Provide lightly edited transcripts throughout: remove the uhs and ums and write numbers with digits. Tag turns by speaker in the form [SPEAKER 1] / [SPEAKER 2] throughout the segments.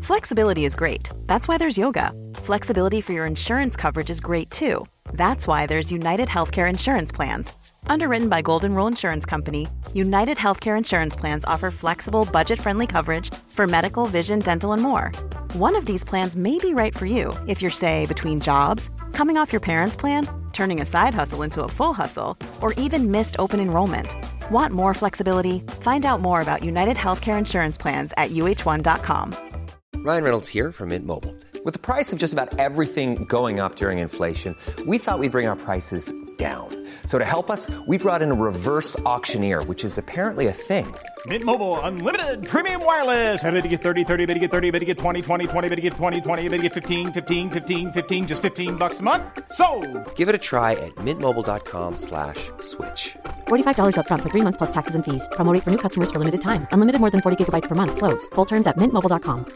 [SPEAKER 1] Flexibility is great. That's why there's yoga. Flexibility for your insurance coverage is great too. That's why there's United Healthcare Insurance Plans. Underwritten by Golden Rule Insurance Company, United Healthcare Insurance Plans offer flexible, budget-friendly coverage for medical, vision, dental, and more. One of these plans may be right for you if you're, say, between jobs, coming off your parents' plan, turning a side hustle into a full hustle, or even missed open enrollment. Want more flexibility? Find out more about United Healthcare Insurance Plans at uh1.com.
[SPEAKER 2] Ryan Reynolds here from Mint Mobile. With the price of just about everything going up during inflation, we thought we'd bring our prices down. So to help us, we brought in a reverse auctioneer, which is apparently a thing.
[SPEAKER 3] Mint Mobile Unlimited Premium Wireless. How to get 30, 30, bit to get 30, bit to get 20, 20, 20, bit to get 20, 20, bit to get 15, 15, 15, 15, just $15 a month? Sold!
[SPEAKER 2] Give it a try at mintmobile.com/switch.
[SPEAKER 4] $45 up front for 3 months plus taxes and fees. Promo rate for new customers for limited time. Unlimited more than 40 gigabytes per month. Slows full terms at mintmobile.com.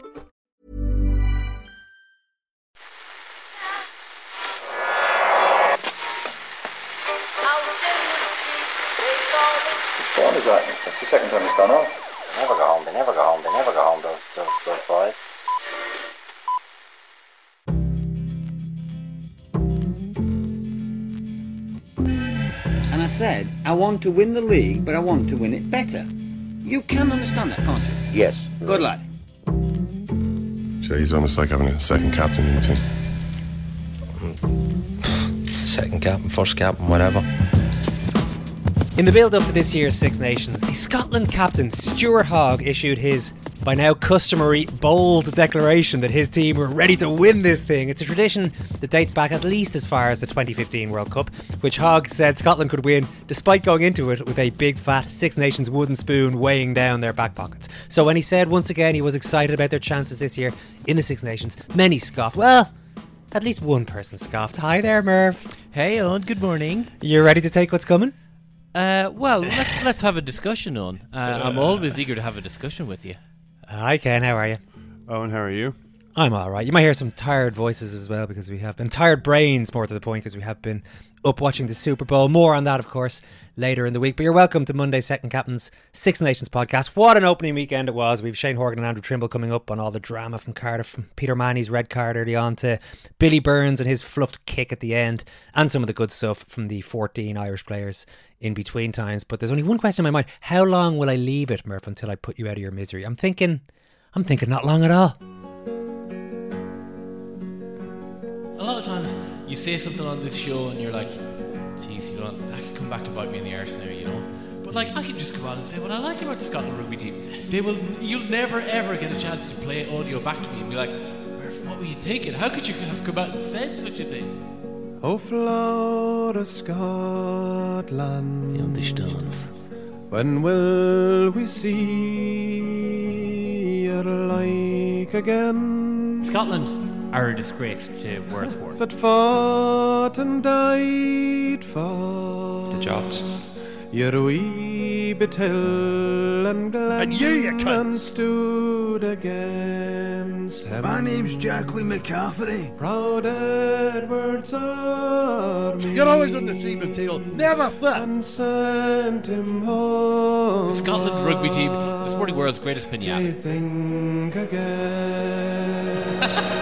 [SPEAKER 5] What fun is that? That's the second time it's gone off.
[SPEAKER 6] They never go home, those boys.
[SPEAKER 7] And I said, I want to win the league, but I want to win it better. You can understand that, can't you?
[SPEAKER 6] Yes.
[SPEAKER 7] Good lad.
[SPEAKER 8] So he's almost like having a second captain in the team.
[SPEAKER 9] Second captain, first captain, whatever.
[SPEAKER 10] In the build-up to this year's Six Nations, the Scotland captain Stuart Hogg issued his, by now customary, bold declaration that his team were ready to win this thing. It's a tradition that dates back at least as far as the 2015 World Cup, which Hogg said Scotland could win despite going into it with a big fat Six Nations wooden spoon weighing down their back pockets. So when he said once again he was excited about their chances this year in the Six Nations, many scoffed. Well, at least one person scoffed. Hi there, Merv.
[SPEAKER 11] Hey, Owen. Good morning.
[SPEAKER 10] You ready to take what's coming?
[SPEAKER 11] Well, let's have a discussion on. I'm always eager to have a discussion with you.
[SPEAKER 10] Hi, Ken. How are you?
[SPEAKER 8] Owen, how are you?
[SPEAKER 10] I'm all right. You might hear some tired voices as well because we have been tired brains, more to the point, because we have been up watching the Super Bowl. More on that, of course, later in the week. But you're welcome to Monday's Second Captain's Six Nations podcast. What an opening weekend it was. We've Shane Horgan and Andrew Trimble coming up on all the drama from Cardiff, from Peter Manny's red card early on to Billy Burns and his fluffed kick at the end, and some of the good stuff from the 14 Irish players in between times. But there's only one question in my mind. How long will I leave it, Murph, until I put you out of your misery? I'm thinking not long at all.
[SPEAKER 12] A lot of times you say something on this show and you're like, geez, you know, that could come back to bite me in the arse now, you know. But like, I can just come on and say what I like about the Scotland rugby team. You'll never ever get a chance to play audio back to me and be like, Murph, what were you thinking? How could you have come out and said such a thing?
[SPEAKER 13] O Flora Scotland, when will we see your like again?
[SPEAKER 11] Scotland are a disgrace to Wordsworth.
[SPEAKER 13] That fought and died for
[SPEAKER 9] the jobs.
[SPEAKER 13] Your wee bit hill and glen,
[SPEAKER 14] and you
[SPEAKER 13] and stood against him.
[SPEAKER 14] My name's Jacqueline McCafferty.
[SPEAKER 13] Proud Edward's army.
[SPEAKER 14] You're always on the seaman tail, never fit.
[SPEAKER 13] And sent him home.
[SPEAKER 12] The Scotland rugby team, the sporting world's greatest pinata.
[SPEAKER 13] Think again.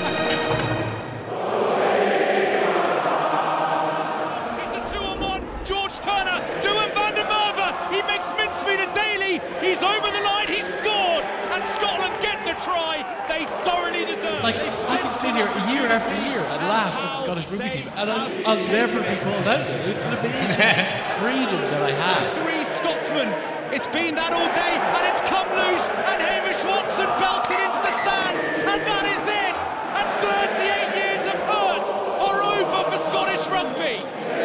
[SPEAKER 15] He's over the line, he's scored, and Scotland get the try. They thoroughly deserve it.
[SPEAKER 12] Like, I can sit here year after year and laugh at the Scottish rugby team, and I'll never be called out there. It's an amazing freedom that I have.
[SPEAKER 15] Three Scotsmen. It's been that all day, and it's come loose, and Hamish Watson belted into the sand, and that is it. And 38 years of hurt are over for Scottish rugby.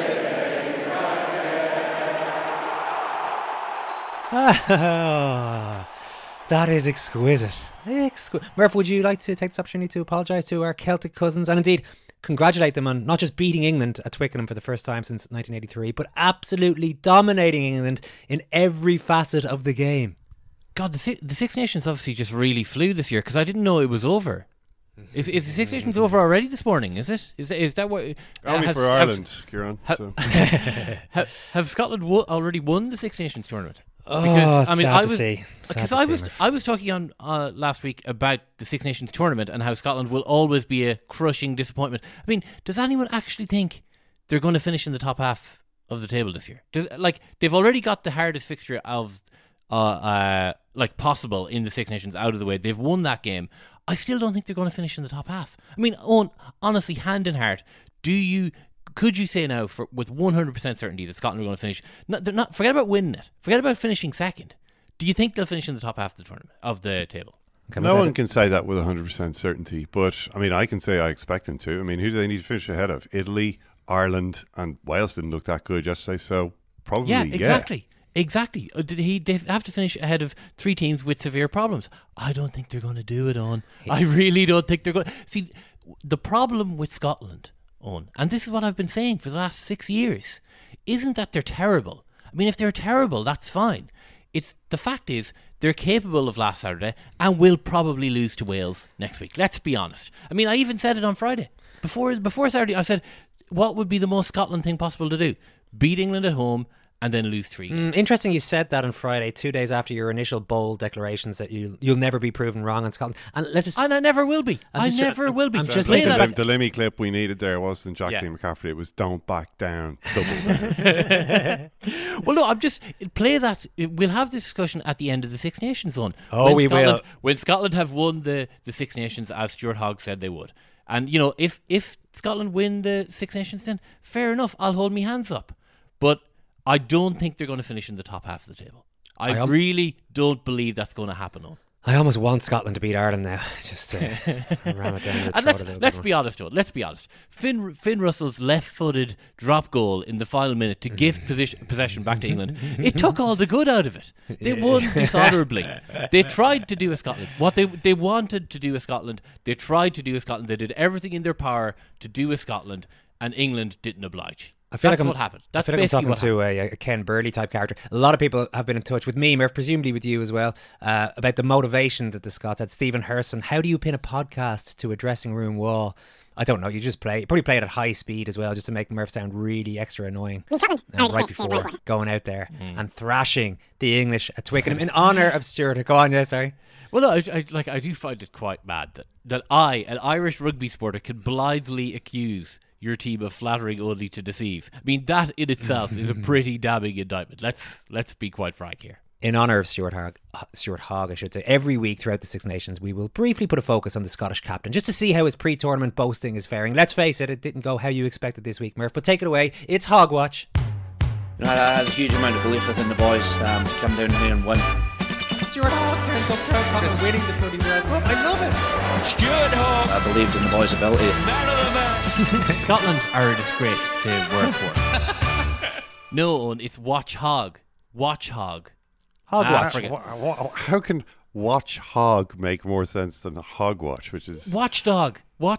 [SPEAKER 10] That is exquisite. Murph, would you like to take this opportunity to apologise to our Celtic cousins and indeed congratulate them on not just beating England at Twickenham for the first time since 1983, but absolutely dominating England in every facet of the game?
[SPEAKER 11] God, the Six Nations obviously just really flew this year because I didn't know it was over. Is the Six Nations over already this morning? Is it? Is that what?
[SPEAKER 8] Only for Ireland, Kieran.
[SPEAKER 11] Have Scotland already won the Six Nations tournament?
[SPEAKER 10] Because it's sad to see.
[SPEAKER 11] I was talking on last week about the Six Nations tournament and how Scotland will always be a crushing disappointment. I mean, does anyone actually think they're going to finish in the top half of the table this year? They've already got the hardest fixture of possible in the Six Nations out of the way. They've won that game. I still don't think they're going to finish in the top half. I mean, honestly, hand in heart, could you say now with 100% certainty that Scotland are going to finish? Forget about winning it. Forget about finishing second. Do you think they'll finish in the top half of the tournament of the table?
[SPEAKER 13] No one can say that with 100% certainty, but I mean, I can say I expect them to. I mean, who do they need to finish ahead of? Italy, Ireland, and Wales didn't look that good yesterday, so probably
[SPEAKER 11] Exactly. They have to finish ahead of 3 teams with severe problems. I don't think they're going to do it, Owen. I really don't think they're going. See, the problem with Scotland, Owen, and this is what I've been saying for the last 6 years, isn't that they're terrible. I mean, if they're terrible, that's fine. It's the fact is they're capable of last Saturday and will probably lose to Wales next week. Let's be honest. I mean, I even said it on Friday before Saturday. I said, what would be the most Scotland thing possible to do? Beat England at home and then lose 3 games.
[SPEAKER 10] Interesting you said that on Friday, 2 days after your initial bold declarations that you'll never be proven wrong on Scotland. And I
[SPEAKER 11] never will be. I never will be.
[SPEAKER 13] I'm just like the Limmy clip we needed there wasn't Jacqueline McCaffrey. It was don't back down, double down.
[SPEAKER 11] Well, no, I'm just play that. We'll have this discussion at the end of the Six Nations zone.
[SPEAKER 10] Will.
[SPEAKER 11] When Scotland have won the Six Nations, as Stuart Hogg said they would. And, you know, if Scotland win the Six Nations, then fair enough, I'll hold my hands up. But I don't think they're going to finish in the top half of the table. I really don't believe that's going to happen.
[SPEAKER 10] I almost want Scotland to beat Ireland now. Just ram it down your throat.
[SPEAKER 11] And let's be honest, Joe. Let's be honest. Finn Russell's left-footed drop goal in the final minute to give possession back to England. It took all the good out of it. They won dishonourably. They tried to do a Scotland. What they wanted to do a Scotland, they tried to do a Scotland. They did everything in their power to do a Scotland, and England didn't oblige. That's what happened. That's
[SPEAKER 10] I feel like I'm talking to a Ken Burley type character. A lot of people have been in touch with me, Murph, presumably with you as well, about the motivation that the Scots had. Stephen Herson, how do you pin a podcast to a dressing room wall? I don't know. You probably play it at high speed as well, just to make Murph sound really extra annoying. Right before going out there and thrashing the English at Twickenham in honour of Stuart. Go on, yeah, sorry.
[SPEAKER 11] Well, no, I do find it quite mad that I, an Irish rugby supporter, can blithely accuse your team of flattering only to deceive. I mean, that in itself is a pretty damning indictment. Let's be quite frank here.
[SPEAKER 10] In honour of Stuart Hogg, I should say, every week throughout the Six Nations, we will briefly put a focus on the Scottish captain, just to see how his pre-tournament boasting is faring. Let's face it didn't go how you expected this week, Murph, but take it away. It's Hogwatch.
[SPEAKER 16] You know, I had a huge amount of belief within the boys to come down here and win.
[SPEAKER 10] Stuart Hogg turns up talking winning the bloody World Cup. I love it.
[SPEAKER 15] Stuart Hogg.
[SPEAKER 16] I believed in the boys' ability.
[SPEAKER 15] Man of the match.
[SPEAKER 11] Scotland are a disgrace to work for. No, it's Watch Hogg. Watch Hogg.
[SPEAKER 13] Hogwatch. How can Watch Hogg make more sense than Hogwatch, which is
[SPEAKER 11] Watchdog.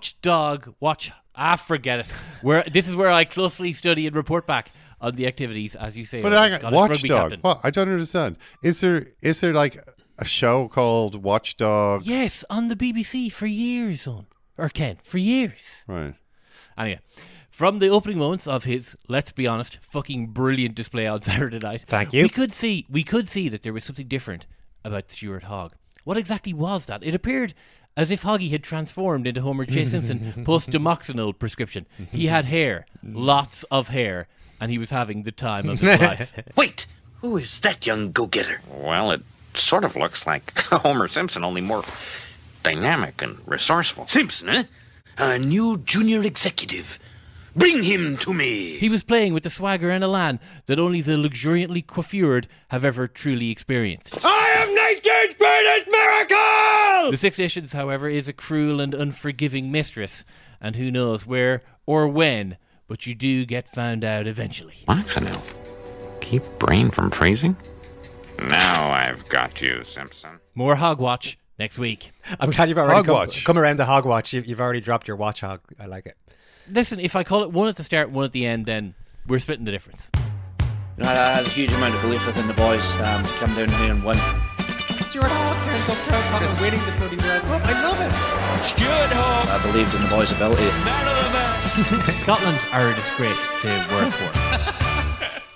[SPEAKER 11] Forget it. This is where I closely study and report back on the activities, as you say.
[SPEAKER 13] But Watchdog. What? I don't understand. Is there like a show called Watchdog?
[SPEAKER 11] Yes, on the BBC for years, for years.
[SPEAKER 13] Right.
[SPEAKER 11] Anyway, from the opening moments of his, let's be honest, fucking brilliant display on Saturday night.
[SPEAKER 10] Thank you.
[SPEAKER 11] We could see that there was something different about Stuart Hogg. What exactly was that? It appeared as if Hoggy had transformed into Homer J. Simpson post-Demoxenil prescription. He had hair, lots of hair, and he was having the time of his life.
[SPEAKER 17] Wait, who is that young go-getter? Well, it sort of looks like Homer Simpson, only more dynamic and resourceful. Simpson, eh? A new junior executive. Bring him to me.
[SPEAKER 11] He was playing with the swagger and elan that only the luxuriantly coiffured have ever truly experienced.
[SPEAKER 15] I am nature's greatest miracle!
[SPEAKER 11] The Six Nations, however, is a cruel and unforgiving mistress, and who knows where or when, but you do get found out eventually.
[SPEAKER 17] Maxenil, keep brain from freezing? Now I've got you, Simpson.
[SPEAKER 11] More Hogwatch next week.
[SPEAKER 10] I'm glad you've already come around to Hogwatch. You've already dropped your Watch Hog. I like it.
[SPEAKER 11] Listen, if I call it one at the start, one at the end, then we're splitting the difference.
[SPEAKER 16] You know, I had a huge amount of belief within the boys to come down here and win.
[SPEAKER 10] Stuart Hogg turns up talking winning the bloody World Cup. I love it.
[SPEAKER 15] Stuart Hogg.
[SPEAKER 16] I believed in the boys' ability.
[SPEAKER 15] Man of the match.
[SPEAKER 11] Scotland are a disgrace to work for.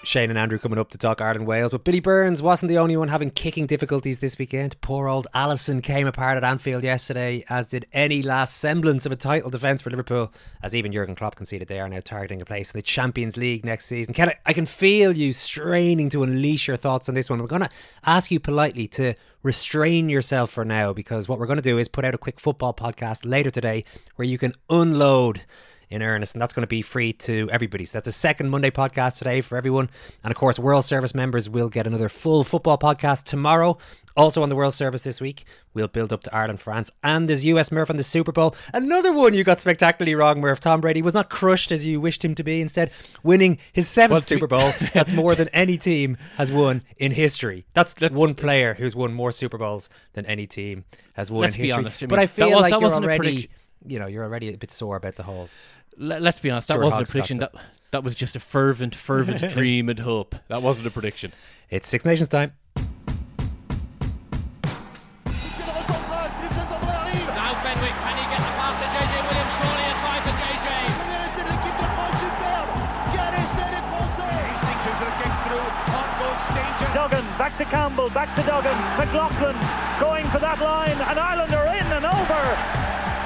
[SPEAKER 10] Shane and Andrew coming up to talk Ireland-Wales. But Billy Burns wasn't the only one having kicking difficulties this weekend. Poor old Alisson came apart at Anfield yesterday, as did any last semblance of a title defence for Liverpool, as even Jurgen Klopp conceded they are now targeting a place in the Champions League next season. Ken, I can feel you straining to unleash your thoughts on this one. We're going to ask you politely to restrain yourself for now, because what we're going to do is put out a quick football podcast later today where you can unload in earnest, and that's going to be free to everybody. So that's a second Monday podcast today for everyone. And of course, World Service members will get another full football podcast tomorrow. Also on the World Service this week, we'll build up to Ireland-France, and there's US Murph on the Super Bowl. Another one you got spectacularly wrong, Murph. Tom Brady was not crushed as you wished him to be, instead winning his 7th Super Bowl. That's more than any team has won in history. That's one player who's won more Super Bowls than any team has won in history.
[SPEAKER 11] Be honest,
[SPEAKER 10] but I feel like you're already, you're already a bit sore about the whole...
[SPEAKER 11] Let's be honest, that wasn't a prediction. That was just a fervent dream and hope. That wasn't a prediction.
[SPEAKER 10] It's Six Nations time.
[SPEAKER 15] Now Fenwick, can he get the pass to JJ Williams? Surely a try for JJ. Hastings will get through. On goes Stanger.
[SPEAKER 18] Duggan, back to Campbell, back to Duggan. McLaughlin going for that line, and Ireland are in and over.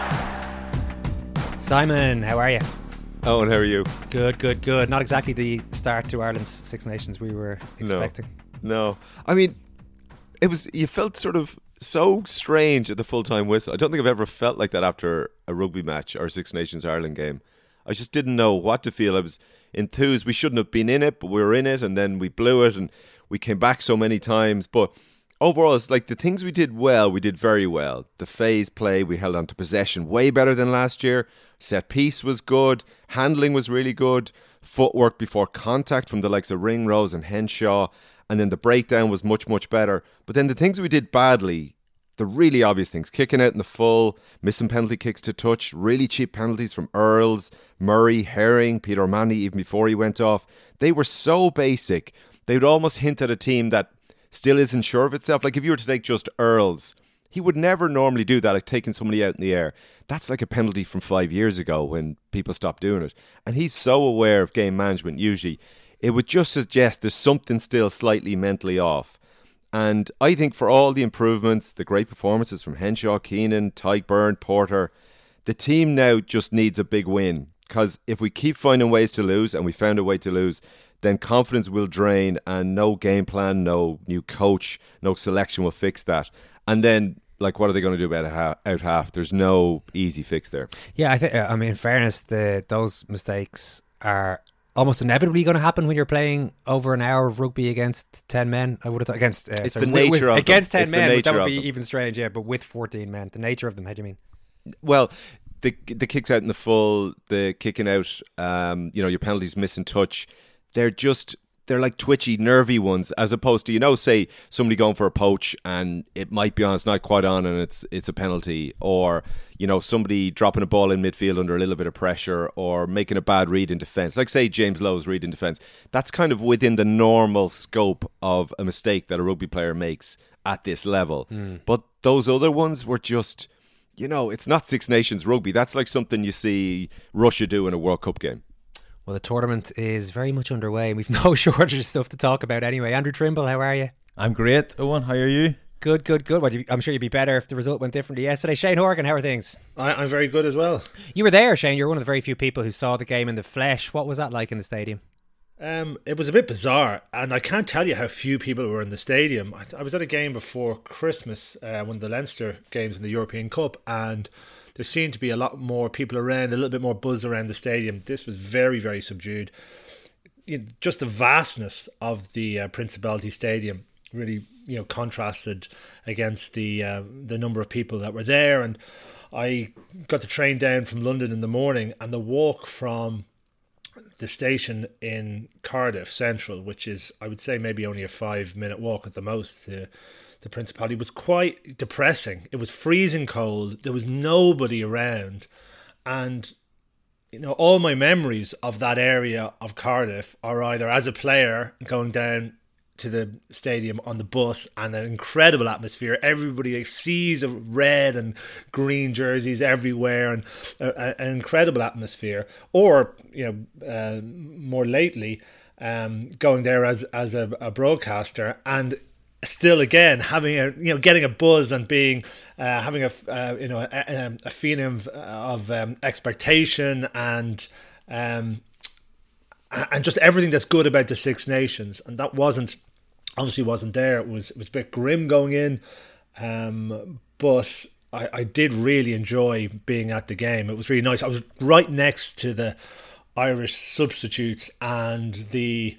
[SPEAKER 10] Simon, how are you?
[SPEAKER 19] Owen, how are you?
[SPEAKER 10] Good. Not exactly the start to Ireland's Six Nations we were expecting.
[SPEAKER 19] No. I mean, you felt sort of so strange at the full-time whistle. I don't think I've ever felt like that after a rugby match or a Six Nations Ireland game. I just didn't know what to feel. I was enthused. We shouldn't have been in it, but we were in it, and then we blew it, and we came back so many times. But overall, it's like the things we did well, we did very well. The phase play, we held on to possession way better than last year. Set piece was good. Handling was really good. Footwork before contact from the likes of Ringrose and Henshaw. And then the breakdown was much, much better. But then the things we did badly, the really obvious things, kicking out in the full, missing penalty kicks to touch, really cheap penalties from Earls, Murray, Herring, Peter O'Mahony, even before he went off. They were so basic. They would almost hint at a team that still isn't sure of itself. Like if you were to take just Earls, he would never normally do that, like taking somebody out in the air. That's like a penalty from 5 years ago when people stopped doing it. And he's so aware of game management usually. It would just suggest there's something still slightly mentally off. And I think for all the improvements, the great performances from Henshaw, Keenan, Tyburn, Porter, the team now just needs a big win. Because if we keep finding ways to lose, and we found a way to lose, then confidence will drain, and no game plan, no new coach, no selection will fix that. And then, like, what are they going to do about out half? There's no easy fix there.
[SPEAKER 10] Yeah, I mean, in fairness, those mistakes are almost inevitably going to happen when you're playing over an hour of rugby against 10 men. I would have thought against
[SPEAKER 19] it's the nature of
[SPEAKER 10] against
[SPEAKER 19] them.
[SPEAKER 10] 10 men. That would be even strange. Yeah, but with 14 men, the nature of them. How do you mean?
[SPEAKER 19] Well, the kicks out in the full, the kicking out, your penalties missing touch. They're like twitchy, nervy ones, as opposed to, say somebody going for a poach and it might be on, it's not quite on, and it's a penalty, or somebody dropping a ball in midfield under a little bit of pressure, or making a bad read in defence. Like say James Lowe's read in defence. That's kind of within the normal scope of a mistake that a rugby player makes at this level. But those other ones were just, it's not Six Nations rugby. That's like something you see Russia do in a World Cup game.
[SPEAKER 10] Well, the tournament is very much underway, and we've no shortage of stuff to talk about anyway. Andrew Trimble, how are you?
[SPEAKER 20] I'm great. Owen, how are you?
[SPEAKER 10] Good. Well, I'm sure you'd be better if the result went differently yesterday. Shane Horgan, how are things?
[SPEAKER 21] I'm very good as well.
[SPEAKER 10] You were there, Shane. You're one of the very few people who saw the game in the flesh. What was that like in the stadium?
[SPEAKER 21] It was a bit bizarre, and I can't tell you how few people were in the stadium. I was at a game before Christmas, one of the Leinster games in the European Cup, and there seemed to be a lot more people around, a little bit more buzz around the stadium. This was very, very subdued. Just the vastness of the Principality Stadium really, contrasted against the number of people that were there. And I got the train down from London in the morning, and the walk from the station in Cardiff Central, which is, I would say, maybe only a 5-minute walk at the most, the Principality, was quite depressing. It was freezing cold. There was nobody around. And, all my memories of that area of Cardiff are either as a player going down to the stadium on the bus and an incredible atmosphere. Everybody sees of red and green jerseys everywhere, and an incredible atmosphere. Or, more lately, going there as a broadcaster, and still again having getting a buzz and being having a feeling of expectation and just everything that's good about the Six Nations, and that obviously wasn't there. It was a bit grim going in, but I did really enjoy being at the game. It was really nice. I was right next to the Irish substitutes and the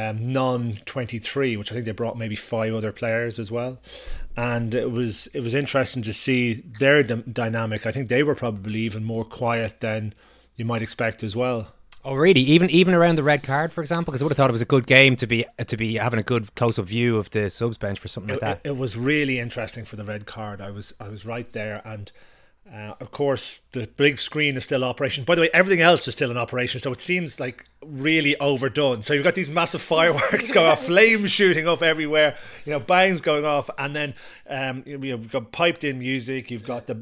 [SPEAKER 21] non-23, which I think they brought maybe 5 other players as well, and it was interesting to see their dynamic. I think they were probably even more quiet than you might expect as well.
[SPEAKER 10] Oh, really? Even around the red card, for example? Because I would have thought it was a good game to be having a good close-up view of the subs bench for something like that.
[SPEAKER 21] It was really interesting for the red card. I was right there, and of course the big screen is still in operation. By the way, everything else is still in operation, so it seems like really overdone. So you've got these massive fireworks going off, flames shooting up everywhere, bangs going off, and then you've got piped-in music. You've got the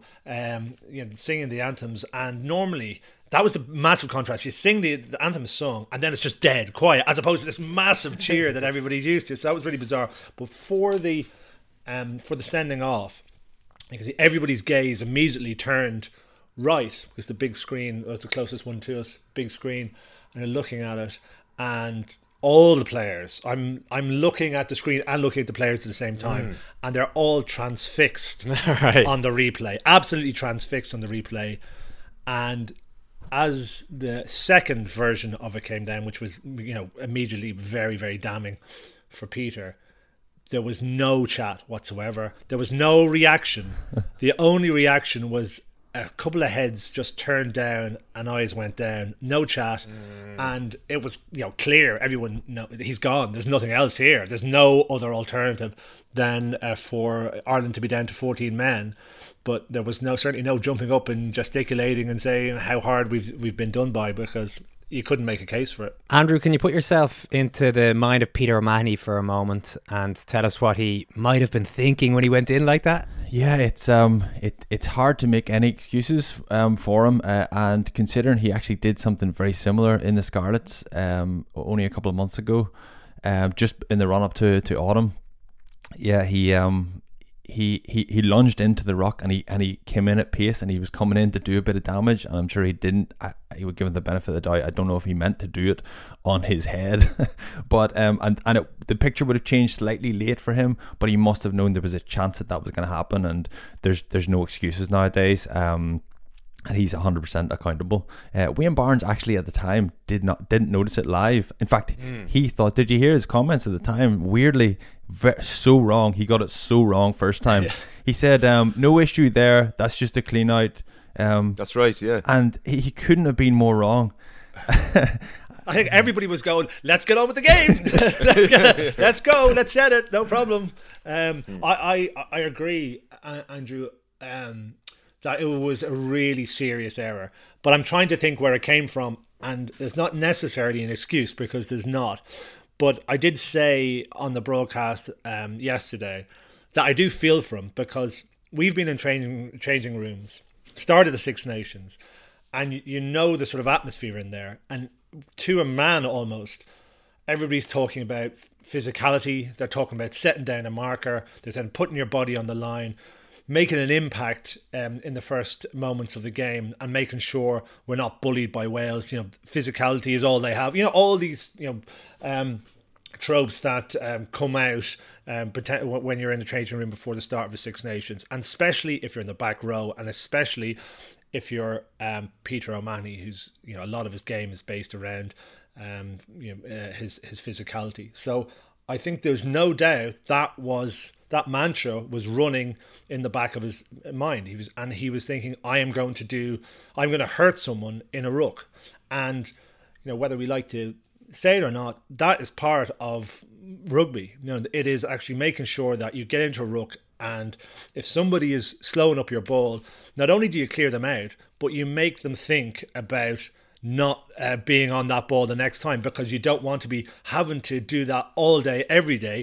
[SPEAKER 21] singing the anthems, and normally. That was the massive contrast. You sing the anthem song and then it's just dead, quiet, as opposed to this massive cheer that everybody's used to. So that was really bizarre. But for the sending off, you can see everybody's gaze immediately turned right, because the big screen was the closest one to us, big screen, and they're looking at it, and all the players, I'm looking at the screen and looking at the players at the same time, and they're all transfixed on the replay, absolutely transfixed on the replay. And as the second version of it came down, which was immediately very, very damning for Peter, there was no chat whatsoever. There was no reaction. The only reaction was a couple of heads just turned down and eyes went down. No chat, and it was clear. Everyone he's gone. There's nothing else here. There's no other alternative than for Ireland to be down to 14 men. But there was certainly no jumping up and gesticulating and saying how hard we've been done by, because you couldn't make a case for it.
[SPEAKER 10] Andrew, can you put yourself into the mind of Peter O'Mahony for a moment and tell us what he might have been thinking when he went in like that?
[SPEAKER 20] Yeah, it's hard to make any excuses for him, and considering he actually did something very similar in the Scarlets only a couple of months ago, just in the run up to autumn. Yeah, he lunged into the ruck and he came in at pace, and he was coming in to do a bit of damage, and I'm sure he didn't. He would give him the benefit of the doubt. I don't know if he meant to do it on his head, but the picture would have changed slightly late for him. But he must have known there was a chance that was going to happen, and there's no excuses nowadays. And he's 100% accountable. Wayne Barnes actually at the time didn't notice it live. In fact, he thought. Did you hear his comments at the time? Weirdly, so wrong. He got it so wrong first time. Yeah. He said, "No issue there. That's just a clean out."
[SPEAKER 19] That's right. Yeah,
[SPEAKER 20] and he couldn't have been more wrong.
[SPEAKER 21] I think everybody was going, let's get on with the game. Let's go. Let's set it. No problem. I agree, Andrew. That it was a really serious error. But I'm trying to think where it came from, and there's not necessarily an excuse, because there's not. But I did say on the broadcast yesterday that I do feel for him, because we've been in changing rooms, started the Six Nations, and the sort of atmosphere in there. And to a man almost, everybody's talking about physicality. They're talking about setting down a marker. They're saying putting your body on the line, making an impact in the first moments of the game, and making sure we're not bullied by Wales. Physicality is all they have. All these tropes that come out when you're in the changing room before the start of the Six Nations, and especially if you're in the back row, and especially if you're Peter O'Mahony, who's a lot of his game is based around his physicality. So I think there's no doubt that mantra was running in the back of his mind. He was thinking, I'm going to hurt someone in a ruck. And whether we like to say it or not, that is part of rugby. It is actually making sure that you get into a ruck, and if somebody is slowing up your ball, not only do you clear them out, but you make them think about not being on that ball the next time, because you don't want to be having to do that all day, every day,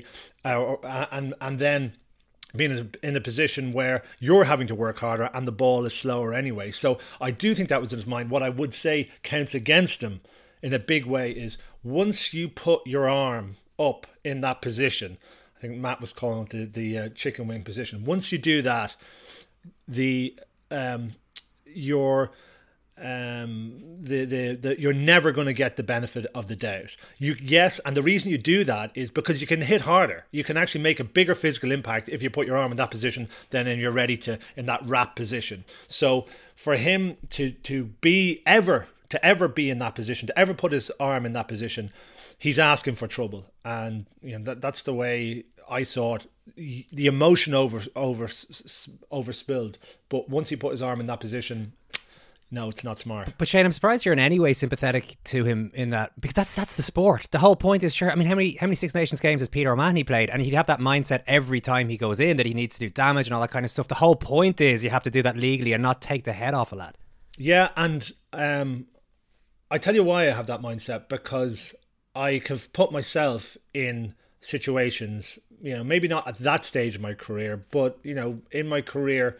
[SPEAKER 21] and then being in a position where you're having to work harder and the ball is slower anyway. So I do think that was in his mind. What I would say counts against him in a big way is once you put your arm up in that position, I think Matt was calling it the chicken wing position. Once you do that, you're never going to get the benefit of the doubt. And the reason you do that is because you can hit harder. You can actually make a bigger physical impact if you put your arm in that position than you're ready to in that wrap position. So for him to ever be in that position, to ever put his arm in that position, he's asking for trouble. And that's the way I saw it. The emotion overspilled, but once he put his arm in that position, no, it's not smart.
[SPEAKER 10] But Shane, I'm surprised you're in any way sympathetic to him in that, because that's the sport. The whole point is, sure, I mean, how many Six Nations games has Peter O'Mahony played? And he'd have that mindset every time he goes in that he needs to do damage and all that kind of stuff. The whole point is you have to do that legally and not take the head off a lad.
[SPEAKER 21] Yeah, and I tell you why I have that mindset, because I have put myself in situations, maybe not at that stage of my career, but, in my career,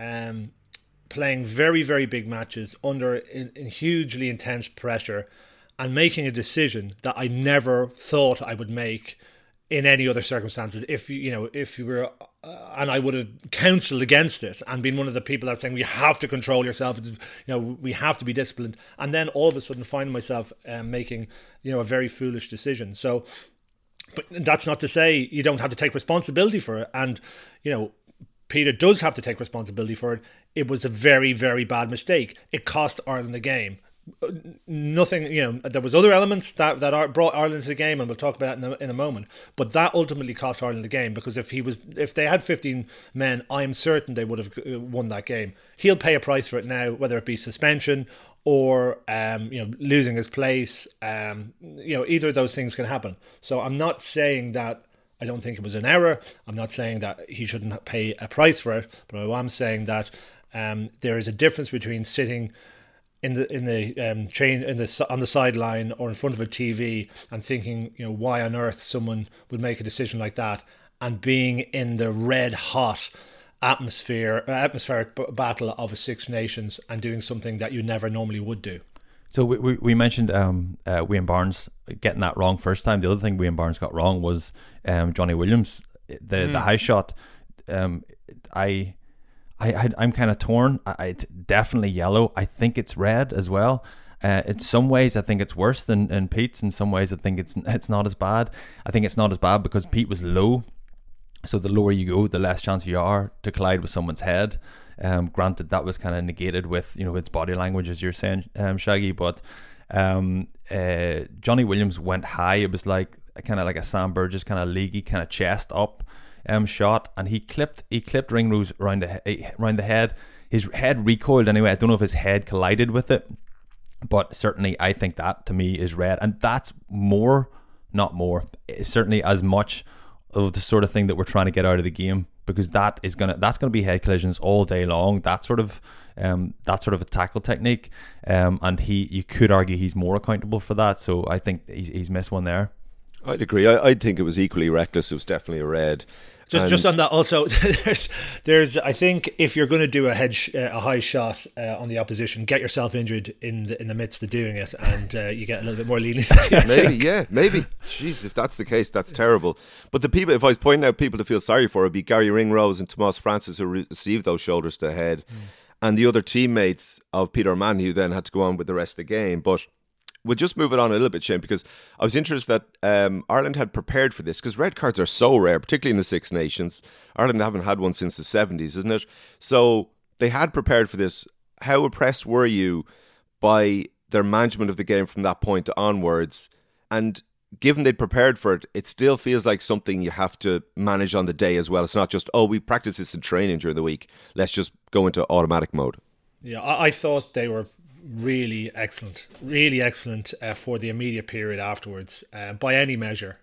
[SPEAKER 21] playing very, very big matches under in hugely intense pressure and making a decision that I never thought I would make in any other circumstances. If you were, and I would have counselled against it and been one of the people that's saying, we have to control yourself, we have to be disciplined. And then all of a sudden find myself making, a very foolish decision. So, but that's not to say you don't have to take responsibility for it. And, Peter does have to take responsibility for it. It was a very, very bad mistake. It cost Ireland the game. Nothing, there was other elements that brought Ireland to the game, and we'll talk about it in a moment. But that ultimately cost Ireland the game, because if they had 15 men, I am certain they would have won that game. He'll pay a price for it now, whether it be suspension or losing his place. Either of those things can happen. So I'm not saying that I don't think it was an error. I'm not saying that he shouldn't pay a price for it, but I am saying that there is a difference between sitting on the sideline or in front of a TV and thinking, why on earth someone would make a decision like that, and being in the red hot atmospheric battle of a Six Nations and doing something that you never normally would do.
[SPEAKER 20] So we mentioned Wayne Barnes getting that wrong first time. The other thing Wayne Barnes got wrong was Johnny Williams, the high shot. I'm kind of torn. It's definitely yellow. I think it's red as well. In some ways, I think it's worse than Pete's. In some ways, I think it's not as bad. I think it's not as bad because Pete was low. So the lower you go, the less chance you are to collide with someone's head. Granted, that was kind of negated with its body language, as you're saying, Shaggy. But Johnny Williams went high. It was like kind of like a Sam Burgess kind of leaguey kind of chest up shot, and he clipped Ringrose around the head. His head recoiled anyway. I don't know if his head collided with it, but certainly I think that to me is red, and that's not more. It's certainly as much of the sort of thing that we're trying to get out of the game, because that's gonna be head collisions all day long. That sort of a tackle technique, and you could argue he's more accountable for that. So I think he's missed one there.
[SPEAKER 19] I'd agree. I think it was equally reckless. It was definitely a red.
[SPEAKER 21] Just on that, also, there's. I think if you're going to do a high shot on the opposition, get yourself injured in the midst of doing it, and you get a little bit more leniency.
[SPEAKER 19] Maybe. Jeez, if that's the case, that's terrible. But the people, if I was pointing out people to feel sorry for, it'd be Gary Ringrose and Tomas Francis, who received those shoulders to the head, and the other teammates of Peter O'Mahony, who then had to go on with the rest of the game. But we'll just move it on a little bit, Shane, because I was interested that Ireland had prepared for this, because red cards are so rare, particularly in the Six Nations. Ireland haven't had one since the 70s, isn't it? So they had prepared for this. How impressed were you by their management of the game from that point onwards? And given they'd prepared for it, it still feels like something you have to manage on the day as well. It's not just, we practice this in training during the week, let's just go into automatic mode.
[SPEAKER 21] Yeah, I thought they were really excellent for the immediate period afterwards, by any measure.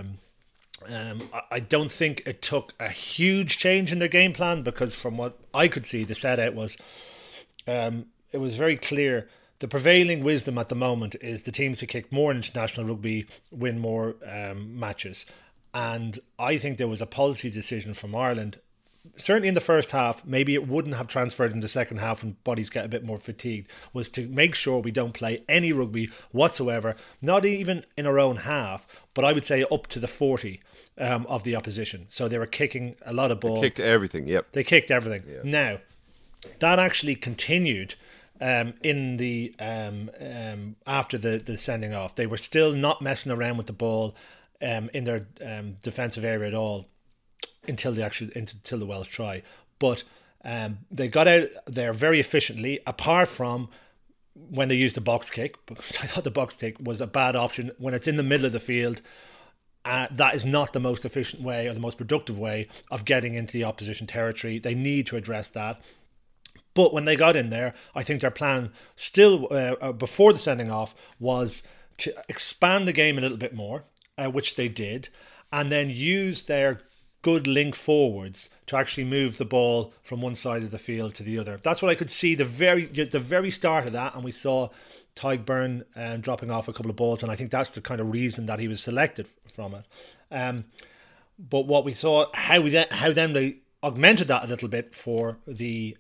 [SPEAKER 21] I don't think it took a huge change in their game plan, because from what I could see, the set out was it was very clear. The prevailing wisdom at the moment is the teams who kick more international rugby win more matches, and I think there was a policy decision from Ireland certainly in the first half, maybe it wouldn't have transferred in the second half when bodies get a bit more fatigued, was to make sure we don't play any rugby whatsoever, not even in our own half, but I would say up to the 40 of the opposition. So they were kicking a lot of ball.
[SPEAKER 19] They kicked everything, yep.
[SPEAKER 21] They kicked everything.
[SPEAKER 19] Yeah.
[SPEAKER 21] Now, that actually continued in the after the sending off. They were still not messing around with the ball in their defensive area at all until the Welsh try. But they got out there very efficiently, apart from when they used the box kick, because I thought the box kick was a bad option when it's in the middle of the field. That is not the most efficient way or the most productive way of getting into the opposition territory. They need to address that. But when they got in there, I think their plan still, before the sending off, was to expand the game a little bit more, which they did, and then use their good link forwards to actually move the ball from one side of the field to the other. That's what I could see the very start of that, and we saw Tadhg Beirne dropping off a couple of balls, and I think that's the kind of reason that he was selected from it. But what we saw, how then they augmented that a little bit for the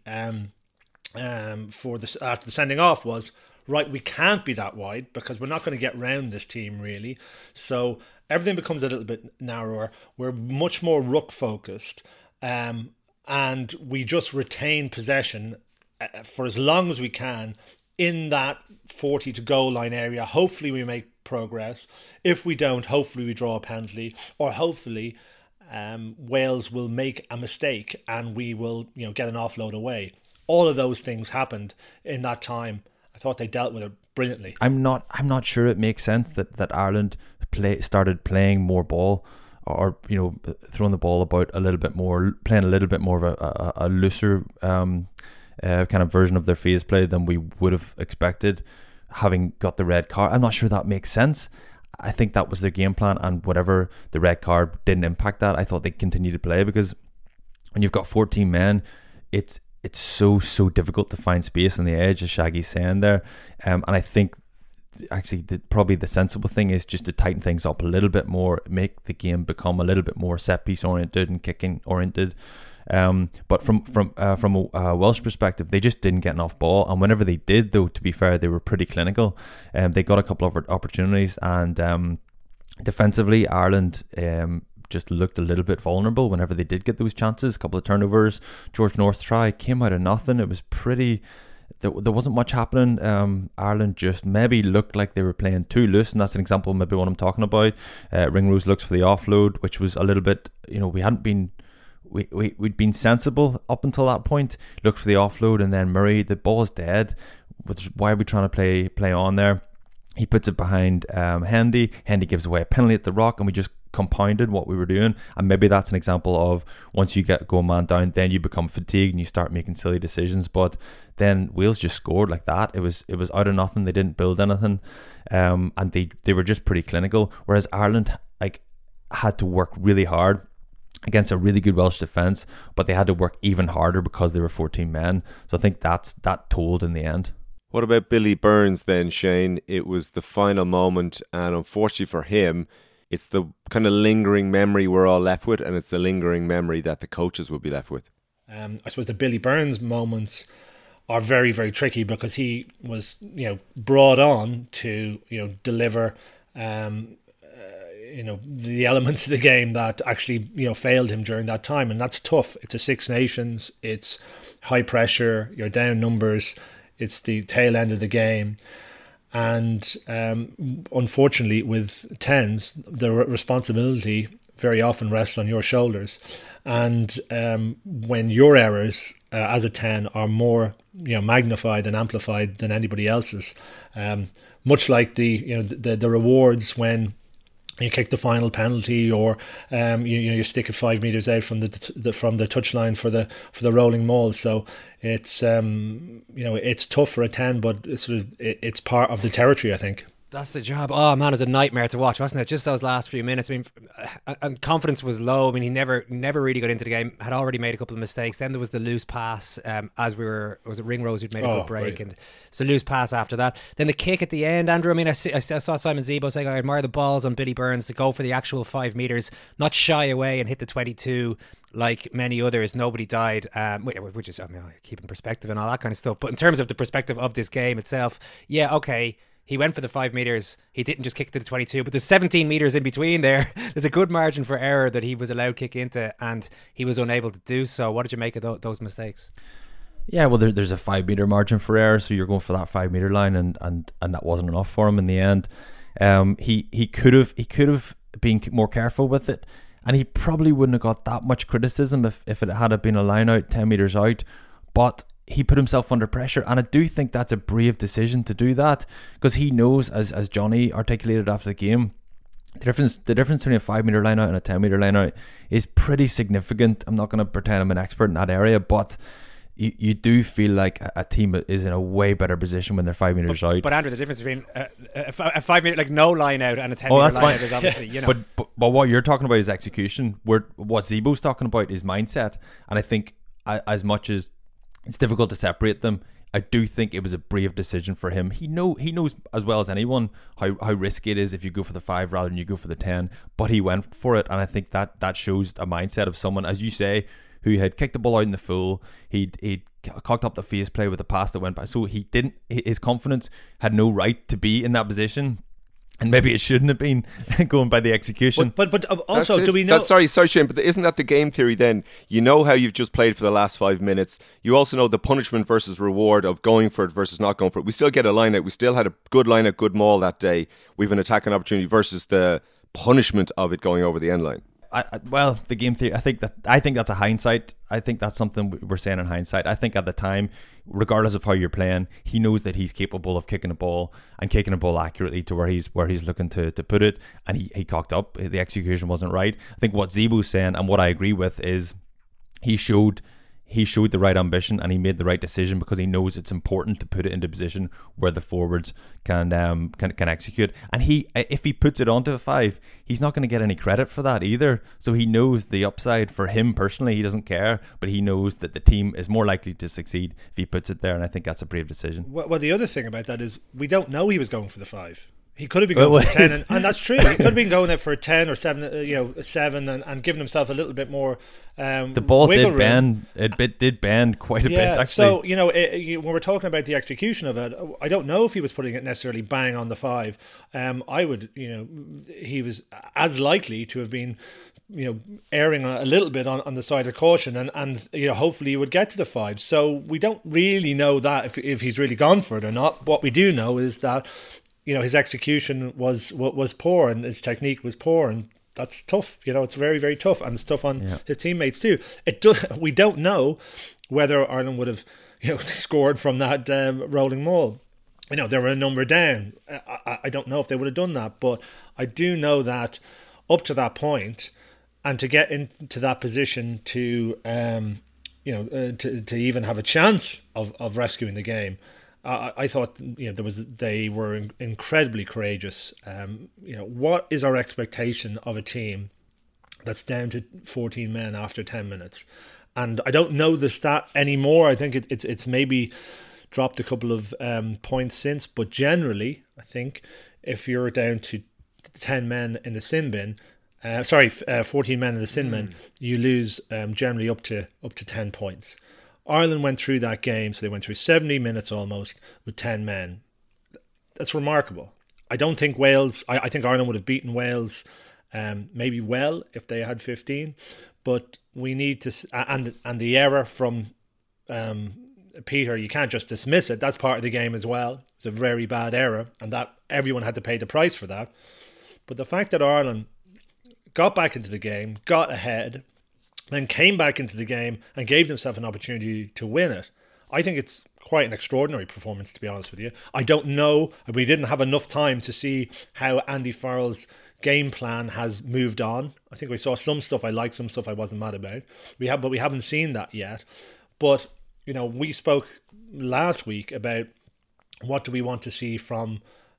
[SPEAKER 21] after the sending off was, right, we can't be that wide because we're not going to get round this team really. So everything becomes a little bit narrower. We're much more ruck focused, and we just retain possession for as long as we can in that 40 to goal line area. Hopefully we make progress. If we don't, hopefully we draw a penalty, or hopefully Wales will make a mistake and we will get an offload away. All of those things happened in that time. I thought they dealt with it brilliantly.
[SPEAKER 20] I'm not sure it makes sense that Ireland started playing more ball, or throwing the ball about a little bit more, playing a little bit more of a looser kind of version of their phase play than we would have expected, having got the red card. I'm not sure that makes sense. I think that was their game plan, and whatever, the red card didn't impact that. I thought they continued to play, because when you've got 14 men, it's so difficult to find space on the edge, as Shaggy's saying there. And I think actually probably the sensible thing is just to tighten things up a little bit more, make the game become a little bit more set piece oriented and kicking oriented. But from a Welsh perspective, they just didn't get enough ball, and whenever they did, though, to be fair, they were pretty clinical. They got a couple of opportunities, and defensively, Ireland just looked a little bit vulnerable whenever they did get those chances. A couple of turnovers. George North's try came out of nothing. It was pretty... There wasn't much happening. Ireland just maybe looked like they were playing too loose, and that's an example of maybe what I'm talking about. Ringrose looks for the offload, which was a little bit... we hadn't been... We'd been sensible up until that point. Looked for the offload, and then Murray, the ball's dead. Why are we trying to play on there? He puts it behind Hendy. Hendy gives away a penalty at the Rock, and we just compounded what we were doing. And maybe that's an example of, once you go a man down, then you become fatigued and you start making silly decisions. But then Wales just scored like that. It was out of nothing. They didn't build anything, and they were just pretty clinical. Whereas Ireland had to work really hard against a really good Welsh defence, but they had to work even harder because they were 14 men. So I think that told in the end.
[SPEAKER 19] What about Billy Burns then, Shane? It was the final moment, and unfortunately for him, it's the kind of lingering memory we're all left with, and it's the lingering memory that the coaches will be left with.
[SPEAKER 21] I suppose the Billy Burns moments are very, very tricky, because he was, brought on to, deliver, the elements of the game that actually, failed him during that time. And that's tough. It's a Six Nations. It's high pressure. You're down numbers. It's the tail end of the game. And unfortunately, with tens, the responsibility very often rests on your shoulders. And when your errors as a 10 are more magnified and amplified than anybody else's, much like the rewards when you kick the final penalty, or you stick it 5 meters out from the touchline for the rolling maul. So it's it's tough for a 10, but it's part of the territory, I think.
[SPEAKER 10] That's the job. Oh man, it was a nightmare to watch, wasn't it? Just those last few minutes. I mean, and confidence was low. I mean, he never really got into the game. Had already made a couple of mistakes. Then there was the loose pass. As we were, was it Ringrose who'd made a good break, and so loose pass after that. Then the kick at the end, Andrew. I mean, I saw Simon Zebo saying, "I admire the balls on Billy Burns to go for the actual 5 meters, not shy away and hit the 22." Like many others, nobody died, which is, I mean, keeping perspective and all that kind of stuff. But in terms of the perspective of this game itself, yeah, okay. He went for the 5 meters. He didn't just kick to the 22, but there's 17 meters in between there. There's a good margin for error that he was allowed to kick into, and he was unable to do so. What did you make of those mistakes?
[SPEAKER 20] Yeah, well, there's a 5 meter margin for error, so you're going for that 5 meter line, and that wasn't enough for him in the end. He could have been more careful with it, and he probably wouldn't have got that much criticism if it had been a line out 10 meters out, but he put himself under pressure, and I do think that's a brave decision to do that, because he knows, as Johnny articulated after the game, the difference between a 5 meter line out and a 10 meter line out is pretty significant. I'm not going to pretend I'm an expert in that area, but you do feel like a team is in a way better position when they're 5 meters out.
[SPEAKER 10] But Andrew, the difference between a 5 meter, like no line out, and a 10 meter line out is obviously, you know.
[SPEAKER 20] But what you're talking about is execution. What Zebo's talking about is mindset, and I think as much as it's difficult to separate them, I do think it was a brave decision for him. He knows as well as anyone how risky it is if you go for the 5 rather than you go for the 10, but he went for it, and I think that shows a mindset of someone, as you say, who had kicked the ball out in the full. He'd cocked up the face play with the pass that went by, so his confidence had no right to be in that position. And maybe it shouldn't have been going by the execution.
[SPEAKER 21] But also, do we know...
[SPEAKER 19] Sorry, Shane, but isn't that the game theory then? You know how you've just played for the last 5 minutes. You also know the punishment versus reward of going for it versus not going for it. We still get a line out. We still had a good line out, good maul that day. We have an attacking opportunity versus the punishment of it going over the end line.
[SPEAKER 20] Well, the game theory, I think that's a hindsight. I think that's something we're saying in hindsight. I think at the time, regardless of how you're playing, he knows that he's capable of kicking a ball and kicking a ball accurately to where he's looking to put it, and he cocked up. The execution wasn't right. I think what Zebo's saying, and what I agree with, is he showed the right ambition, and he made the right decision because he knows it's important to put it into a position where the forwards can execute. And if he puts it onto a 5, he's not going to get any credit for that either. So he knows the upside for him personally. He doesn't care, but he knows that the team is more likely to succeed if he puts it there. And I think that's a brave decision.
[SPEAKER 21] Well, the other thing about that is we don't know he was going for the 5. He could have been going for 10, and that's true. He could have been going there for a 10 or 7, 7, and giving himself a little bit more.
[SPEAKER 20] The ball did bend. It did bend quite a bit. Actually,
[SPEAKER 21] so when we're talking about the execution of it, I don't know if he was putting it necessarily bang on the 5. I would, he was as likely to have been, erring a little bit on the side of caution, and hopefully he would get to the 5. So we don't really know that if he's really gone for it or not. What we do know is that his execution was poor, and his technique was poor, and that's tough. It's very, very tough, and it's tough on his teammates too. We don't know whether Ireland would have scored from that rolling maul. They were a number down. I don't know if they would have done that, but I do know that up to that point, and to get into that position to to even have a chance of rescuing the game, I thought they were incredibly courageous. What is our expectation of a team that's down to 14 men after 10 minutes? And I don't know the stat anymore. I think it's maybe dropped a couple of points since, but generally, I think if you're down to 10 men in the sin bin, 14 men in the sin bin, you lose generally up to 10 points. Ireland went through that game, so they went through 70 minutes almost with 10 men. That's remarkable. I don't think Wales... I think Ireland would have beaten Wales maybe well if they had 15, but we need to... And the error from Peter, you can't just dismiss it. That's part of the game as well. It's a very bad error, and that everyone had to pay the price for that. But the fact that Ireland got back into the game, got ahead, then came back into the game and gave themselves an opportunity to win it, I think it's quite an extraordinary performance, to be honest with you. I don't know, we didn't have enough time to see how Andy Farrell's game plan has moved on. I think we saw some stuff I liked, some stuff I wasn't mad about. But we haven't seen that yet. But we spoke last week about what do we want to see from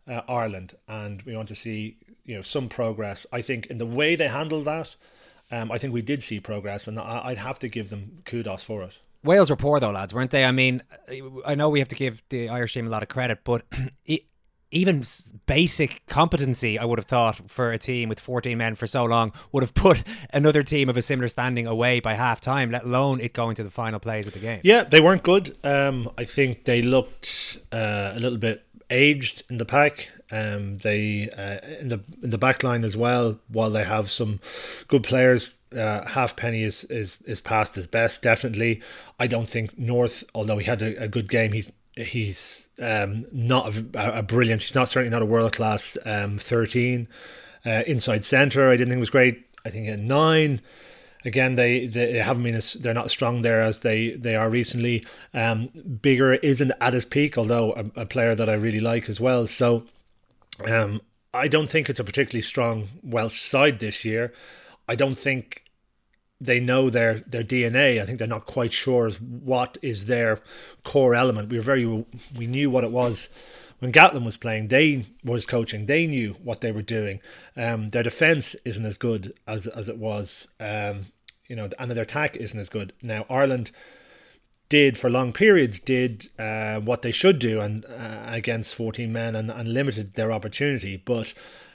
[SPEAKER 21] Ireland, and we want to see some progress. I think in the way they handled that, I think we did see progress, and I'd have to give them kudos for it.
[SPEAKER 10] Wales were poor though, lads, weren't they? I mean, I know we have to give the Irish team a lot of credit, but even basic competency, I would have thought, for a team with 14 men for so long would have put another team of a similar standing away by half time, let alone it going to the final plays of the game.
[SPEAKER 21] Yeah, they weren't good. I think they looked a little bit aged in the pack. They in the back line as well, while they have some good players, Halfpenny is past his best, definitely. I don't think North, although he had a good game, he's not a brilliant, he's certainly not a world-class 13. Inside centre, I didn't think was great. I think at 9, again, they haven't been they're not as strong there as they are recently. Bigger isn't at his peak, although a player that I really like as well. So I don't think it's a particularly strong Welsh side this year. I don't think they know their DNA. I think they're not quite sure as what is their core element. We knew what it was when Gatland was playing. They was coaching. They knew what they were doing. Their defence isn't as good as it was. And their attack isn't as good. Now Ireland did for long periods what they should do and against 14 men and limited their opportunity, but.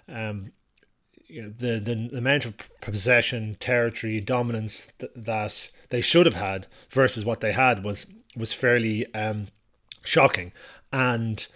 [SPEAKER 21] The amount of possession, territory, dominance that they should have had versus what they had was fairly shocking, and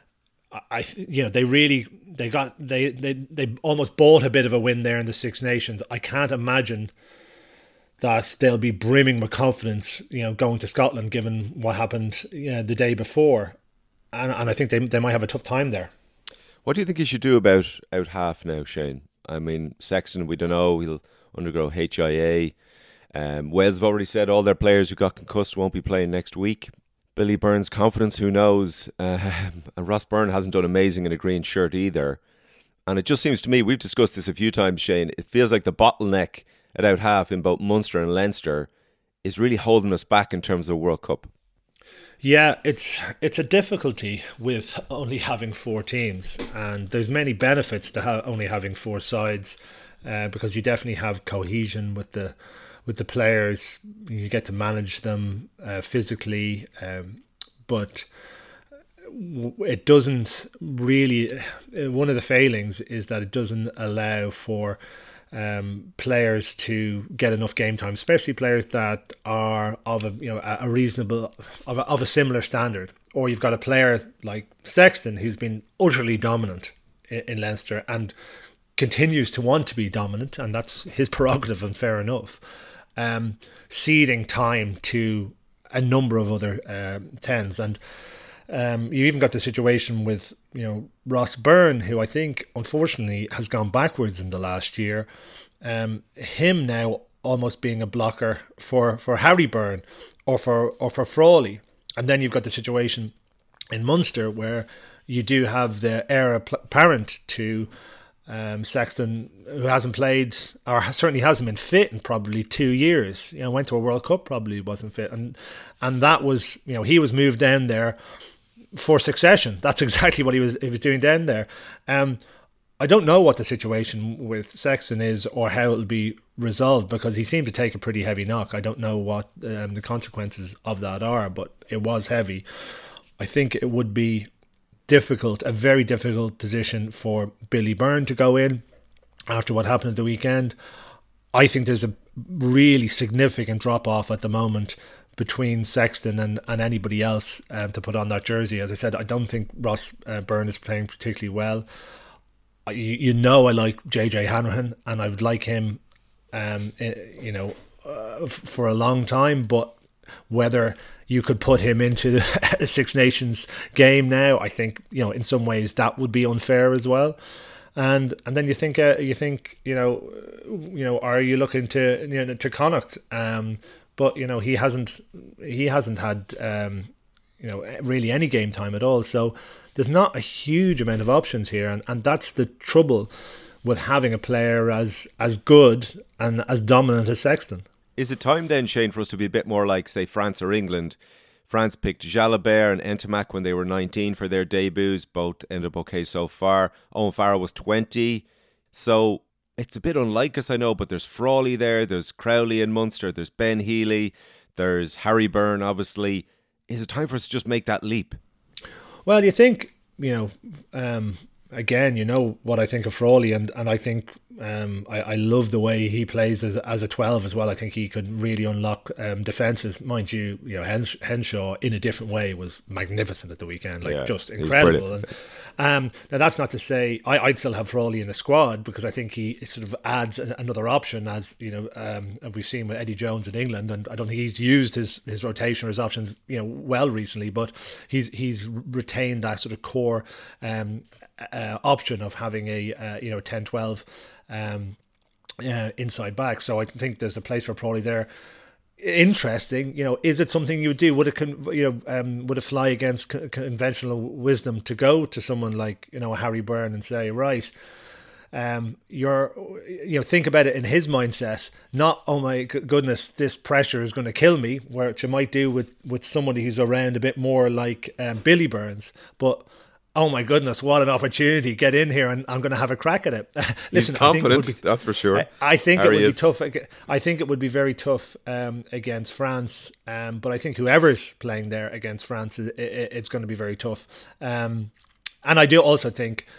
[SPEAKER 21] they almost bought a bit of a win there in the Six Nations. I can't imagine that they'll be brimming with confidence, going to Scotland given what happened the day before, and I think they might have a tough time there.
[SPEAKER 19] What do you think you should do about out half now, Shane? I mean, Sexton, we don't know. He'll undergo HIA. Wales have already said all their players who got concussed won't be playing next week. Billy Byrne's confidence, who knows? And Ross Byrne hasn't done amazing in a green shirt either. And it just seems to me, we've discussed this a few times, Shane, it feels like the bottleneck at out half in both Munster and Leinster is really holding us back in terms of the World Cup.
[SPEAKER 21] Yeah, it's a difficulty with only having 4 teams, and there's many benefits to only having 4 sides, because you definitely have cohesion with the players. You get to manage them physically, but it doesn't really. One of the failings is that it doesn't allow for players to get enough game time, especially players that are of a reasonable, of a similar standard. Or you've got a player like Sexton who's been utterly dominant in Leinster and continues to want to be dominant, and that's his prerogative and fair enough. Ceding time to a number of other 10s, and you even got the situation with Ross Byrne, who I think unfortunately has gone backwards in the last year. Him now almost being a blocker for Harry Byrne or for Frawley, and then you've got the situation in Munster where you do have the heir apparent to Sexton, who hasn't played, or certainly hasn't been fit in probably 2 years. Went to a World Cup, probably wasn't fit, and that was he was moved down there for succession. That's exactly what he was doing down there. I don't know what the situation with Sexton is or how it'll be resolved, because he seemed to take a pretty heavy knock. I don't know what the consequences of that are, but it was heavy. I think it would be a very difficult position for Billy Byrne to go in after what happened at the weekend. I think there's a really significant drop-off at the moment between Sexton and anybody else to put on that jersey. As I said, I don't think Ross Byrne is playing particularly well. I like JJ Hanrahan, and I would like him for a long time, but whether you could put him into the Six Nations game now, I think in some ways that would be unfair as well. And then you think are you looking to Connacht? But he hasn't had really any game time at all. So there's not a huge amount of options here, and that's the trouble with having a player as good and as dominant as Sexton.
[SPEAKER 19] Is it time then, Shane, for us to be a bit more like, say, France or England, France picked Jalabert and Ntamack when they were 19 for their debuts. Both ended up okay so far. Owen Farrell was 20. So it's a bit unlike us, I know, but there's Frawley there, there's Crowley in Munster, there's Ben Healy, there's Harry Byrne, obviously. Is it time for us to just make that leap?
[SPEAKER 21] Well, you think, again, you know what I think of Frawley, and I think I love the way he plays as a 12 as well. I think he could really unlock defences. Mind you, Henshaw in a different way was magnificent at the weekend, just incredible. And now that's not to say I'd still have Frawley in the squad, because I think he sort of adds another option, as we've seen with Eddie Jones in England, and I don't think he's used his rotation or his options well recently, but he's retained that sort of core option of having a 10-12 inside back. So I think there's a place for Frawley there. Interesting, is it something you would do? Would it fly against conventional wisdom to go to someone like Harry Byrne and say, right, think about it in his mindset, not, oh my goodness, this pressure is going to kill me, which you might do with somebody who's around a bit more like Billy Burns, but oh my goodness, what an opportunity, get in here and I'm going to have a crack at it.
[SPEAKER 19] Listen, he's confident, that's for sure.
[SPEAKER 21] I think Harry it would be tough. I think it would be very tough against France, but I think whoever's playing there against France, it's going to be very tough. And I do also think,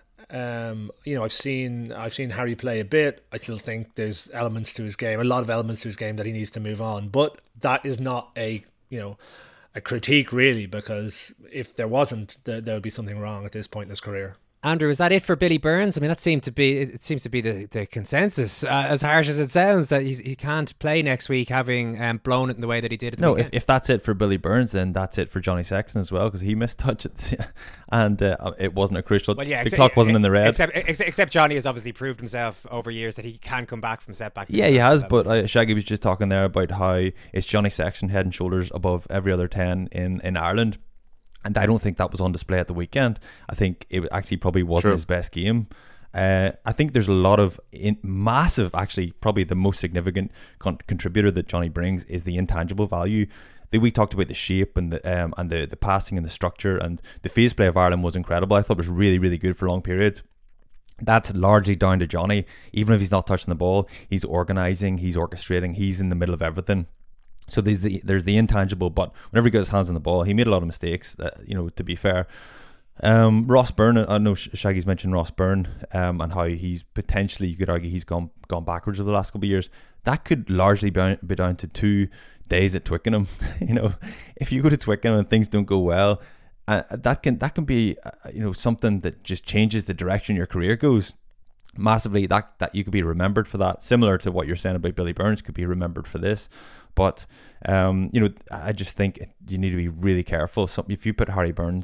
[SPEAKER 21] I've seen Harry play a bit. I still think there's a lot of elements to his game that he needs to move on, but that is not a critique really, because if there wasn't, there would be something wrong at this point in his career.
[SPEAKER 10] Andrew, is that it for Billy Burns? I mean, it seems to be the consensus, as harsh as it sounds, that he can't play next week, having blown it in the way that he did at the weekend.
[SPEAKER 20] If that's it for Billy Burns, then that's it for Johnny Sexton as well, because he missed touch and it wasn't a crucial. Well, yeah, the clock wasn't in the red.
[SPEAKER 10] Except Johnny has obviously proved himself over years that he can come back from setbacks.
[SPEAKER 20] Yeah, he has. But Shaggy was just talking there about how it's Johnny Sexton head and shoulders above every other 10 in Ireland. And I don't think that was on display at the weekend. I think it actually probably wasn't his best game. I think there's a lot of massive, actually, probably the most significant contributor that Johnny brings is the intangible value. We talked about the shape and the passing and the structure, and the phase play of Ireland was incredible. I thought it was really, really good for long periods. That's largely down to Johnny. Even if he's not touching the ball, he's organising, he's orchestrating, he's in the middle of everything. So there's the intangible, but whenever he got his hands on the ball, he made a lot of mistakes. To be fair, Ross Byrne, I know Shaggy's mentioned Ross Byrne, and how he's potentially, you could argue, he's gone backwards over the last couple of years. That could largely be down to 2 days at Twickenham. If you go to Twickenham and things don't go well, that can be something that just changes the direction your career goes massively. That you could be remembered for that, similar to what you're saying about Billy Burns could be remembered for this. But I just think you need to be really careful. So if you put Harry Byrne,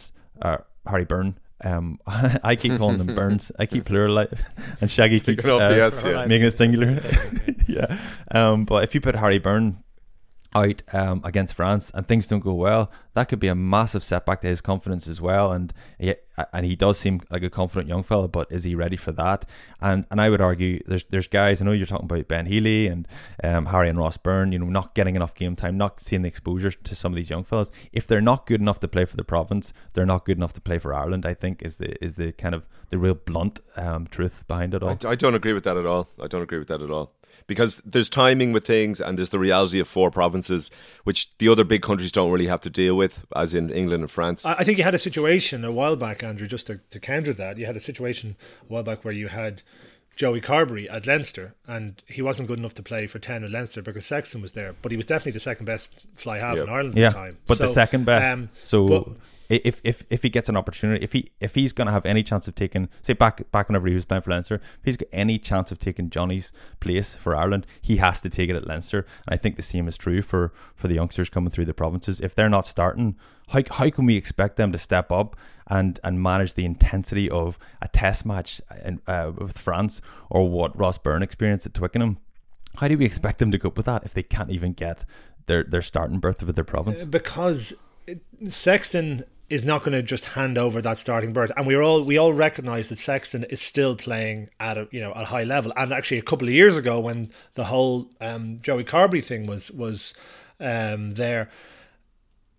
[SPEAKER 20] I keep calling them Burns. I keep plural, and Shaggy keeps making it singular. Yeah. But if you put Harry Byrne out against France and things don't go well, that could be a massive setback to his confidence as well. And he does seem like a confident young fella, but is he ready for that? And I would argue there's guys, I know you're talking about Ben Healy and Harry and Ross Byrne, not getting enough game time, not seeing the exposure to some of these young fellas. If they're not good enough to play for the province, they're not good enough to play for Ireland, I think is the kind of the real blunt truth behind it all.
[SPEAKER 19] I don't agree with that at all. Because there's timing with things, and there's the reality of 4 provinces, which the other big countries don't really have to deal with, as in England and France.
[SPEAKER 21] I think you had a situation a while back, Andrew, just to counter that. You had a situation a while back where you had Joey Carberry at Leinster, and he wasn't good enough to play for 10 at Leinster because Sexton was there, but he was definitely the second best fly half in Ireland at the time.
[SPEAKER 20] But the second best. If he gets an opportunity, if he's going to have any chance of taking, say back whenever he was playing for Leinster, if he's got any chance of taking Johnny's place for Ireland, he has to take it at Leinster. And I think the same is true for the youngsters coming through the provinces. If they're not starting, how can we expect them to step up and manage the intensity of a test match with France, or what Ross Byrne experienced at Twickenham? How do we expect them to cope with that if they can't even get their starting berth with their province?
[SPEAKER 21] Because Sexton is not going to just hand over that starting berth, and we all recognise that Sexton is still playing at a high level. And actually, a couple of years ago, when the whole Joey Carberry thing was there,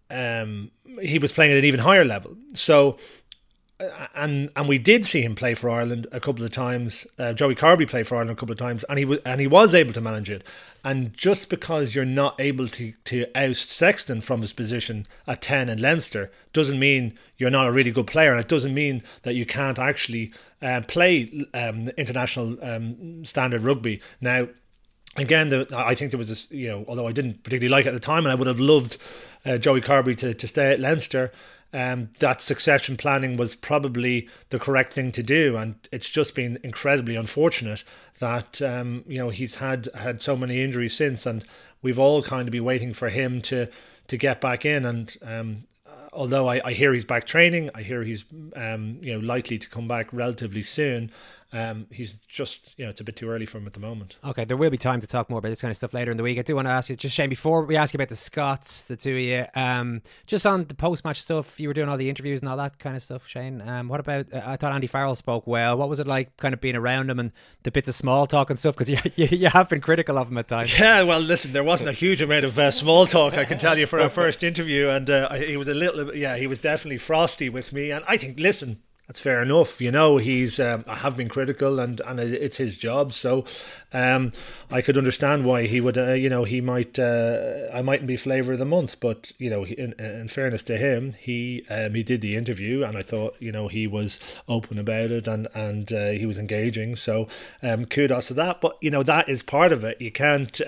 [SPEAKER 21] he was playing at an even higher level. So, and we did see him play for Ireland a couple of times. Joey Carbery played for Ireland a couple of times, and he was able to manage it. And just because you're not able to oust Sexton from his position at 10 in Leinster doesn't mean you're not a really good player, and it doesn't mean that you can't actually play international standard rugby. Now, again, I think there was this, although I didn't particularly like it at the time, and I would have loved Joey Carbery to stay at Leinster. That succession planning was probably the correct thing to do, and it's just been incredibly unfortunate that he's had so many injuries since, and we've all kind of been waiting for him to get back in. And although I hear he's back training, I hear he's likely to come back relatively soon. He's just, it's a bit too early for him at the moment.
[SPEAKER 10] Okay, there will be time to talk more about this kind of stuff later in the week. I do want to ask you, just Shane, before we ask you about the Scots, the two of you, just on the post-match stuff, you were doing all the interviews and all that kind of stuff, Shane. What about, I thought Andy Farrell spoke well. What was it like kind of being around him and the bits of small talk and stuff? Because you have been critical of him at times.
[SPEAKER 21] Yeah, well, listen, there wasn't a huge amount of small talk, I can tell you, for our first interview. And he was he was definitely frosty with me. And I think, listen, that's fair enough. He's I have been critical, and it's his job. So I could understand why he would. He might. I mightn't be flavour of the month, but in fairness to him, he did the interview, and I thought he was open about it, and he was engaging. So kudos to that. But that is part of it. You can't.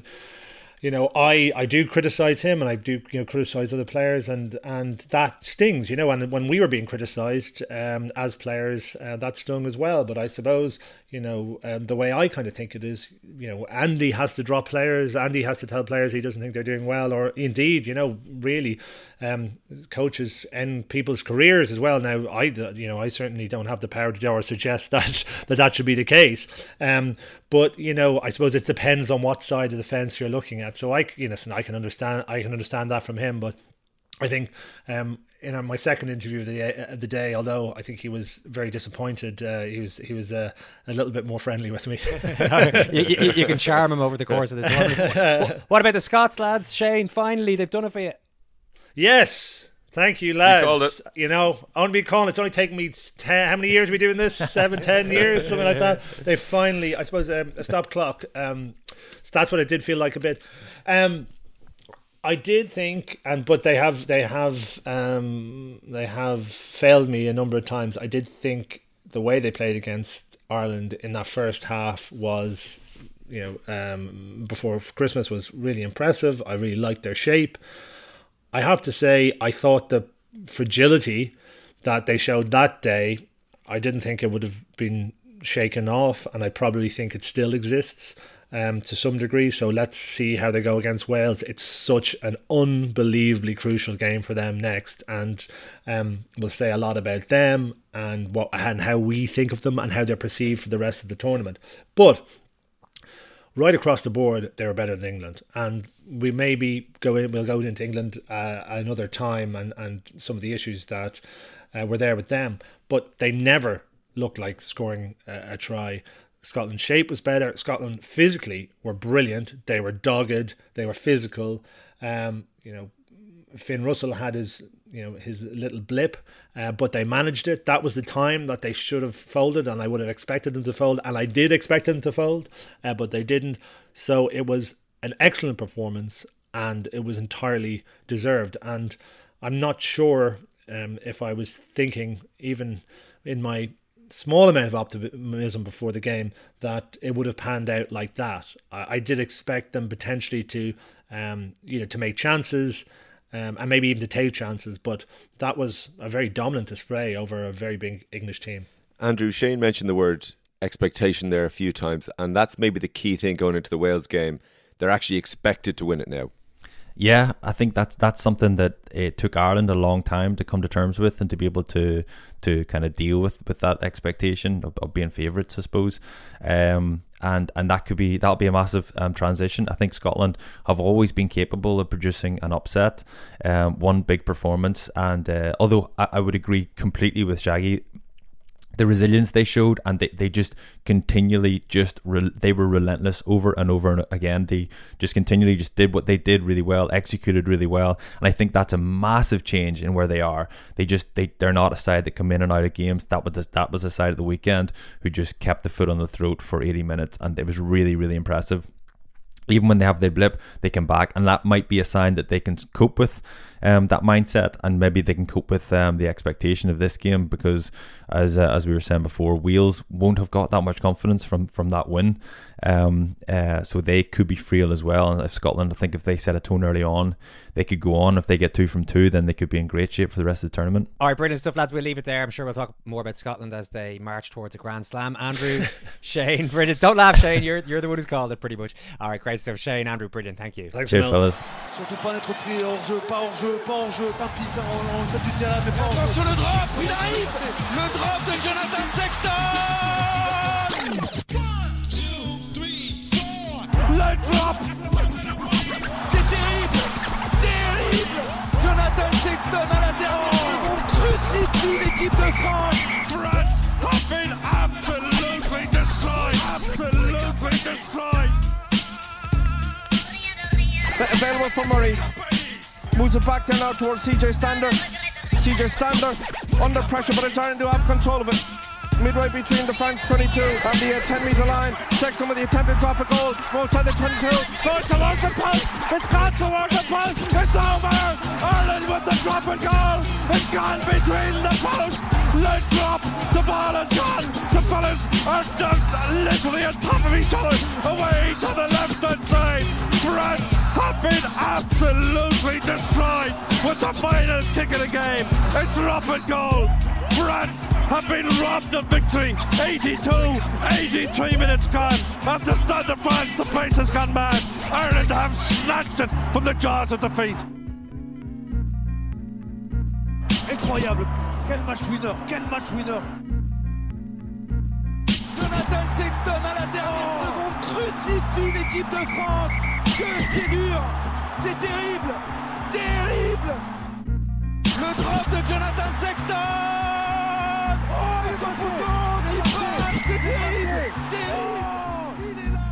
[SPEAKER 21] I do criticise him, and I do criticise other players, and that stings, and when we were being criticised as players, that stung as well. But I suppose the way I kind of think it is, Andy has to drop players, Andy has to tell players he doesn't think they're doing well, or indeed really coaches end people's careers as well. Now I certainly don't have the power to do or suggest that should be the case, but I suppose it depends on what side of the fence you're looking at. So I can understand that from him, but I think in my second interview of the day, although I think he was very disappointed, he was a little bit more friendly with me.
[SPEAKER 10] you can charm him over the course of the tournament. What about the Scots, lads? Shane, finally they've done it for you.
[SPEAKER 21] Yes, thank you, lads.
[SPEAKER 13] You called it.
[SPEAKER 21] I won't be calling. It's only taken me how many years are we doing this? 7-10 years, something like that. They finally, I suppose, a stop clock. So that's what it did feel like a bit. I did think, but they have failed me a number of times. I did think the way they played against Ireland in that first half was, before Christmas, was really impressive. I really liked their shape. I have to say, I thought the fragility that they showed that day, I didn't think it would have been shaken off, and I probably think it still exists to some degree. So let's see how they go against Wales. It's such an unbelievably crucial game for them next, and we'll say a lot about them and how we think of them and how they're perceived for the rest of the tournament. But right across the board, they were better than England, and we maybe we'll go into England another time and some of the issues that were there with them, but they never looked like scoring a try. Scotland's shape was better. Scotland physically were brilliant. They were dogged. They were physical. Finn Russell had his little blip, but they managed it. That was the time that they should have folded, and I would have expected them to fold, and I did expect them to fold, but they didn't. So it was an excellent performance, and it was entirely deserved. And I'm not sure if I was thinking, even in my small amount of optimism before the game, that it would have panned out like that. I did expect them potentially to make chances, and maybe even to take chances, but that was a very dominant display over a very big English team.
[SPEAKER 19] Andrew, Shane mentioned the word expectation there a few times, and that's maybe the key thing going into the Wales game. They're actually expected to win it now.
[SPEAKER 20] Yeah, I think that's something that it took Ireland a long time to come to terms with, and to be able to kind of deal with that expectation of being favourites, I suppose. And that'll be a massive transition. I think Scotland have always been capable of producing an upset, one big performance, and although I would agree completely with Shaggy the resilience they showed, and they just continually they were relentless over and over and again. They just continually just did what they did really well, executed really well, and I think that's a massive change in where they are. They're not a side that come in and out of games. That was a side at the weekend who just kept the foot on the throat for 80 minutes, and it was really, really impressive. Even when they have their blip, they come back, and that might be a sign that they can cope with that mindset, and maybe they can cope with the expectation of this game, because as we were saying before, Wales won't have got that much confidence from that win, so they could be frail as well. And if Scotland, I think if they set a tone early on, they could go on. If they get 2 from 2, then they could be in great shape for the rest of the tournament.
[SPEAKER 10] All right, brilliant stuff, lads. We'll leave it there. I'm sure we'll talk more about Scotland as they march towards a Grand Slam. Andrew, Shane, brilliant. Don't laugh, Shane. You're the one who's called it pretty much. All right, great stuff. Shane, Andrew, brilliant. Thank you.
[SPEAKER 20] Thanks, cheers, fellas.
[SPEAKER 14] Surtout pas d'être pris hors jeu, pas hors jeu, pas hors jeu. Tant pis, ça, on sait du terrain, mais pas hors jeu. Attention, le drop, il arrive. Le drop de Jonathan Sexton. 1, 2, 3, 4. Le drop. C'est terrible. Terrible. Jonathan Sexton à l'intérieur. On crucifie l'équipe de France.
[SPEAKER 15] France have been absolutely destroyed. Absolutely destroyed.
[SPEAKER 1] Available for Murray. Moves it back down now towards CJ Stander. CJ Stander under pressure, but it's Ireland to have control of it. Midway between the France 22 and the 10-metre line. Sexton with the attempted drop of goal. Outside the 22. Goes towards the post. It's gone towards the post. It's over. Ireland with the drop of goal. It's gone between the posts. Leg drop. The ball is gone. The fellas are literally on top of each other. Away to the left-hand side. France have been absolutely destroyed with the final kick of the game. A drop and goal. France have been robbed of victory. 83 minutes gone. After Stade de France, the place has gone mad. Ireland have snatched it from the jaws of defeat.
[SPEAKER 14] Incroyable. Quel match winner. Quel match winner. Jonathan Sexton à la dernière seconde crucifie l'équipe de France. Que c'est dur. C'est terrible. Terrible. Le drop de Jonathan Sexton. Oh, ils sont contents. Il passe. C'est terrible. Terrible. Il est là.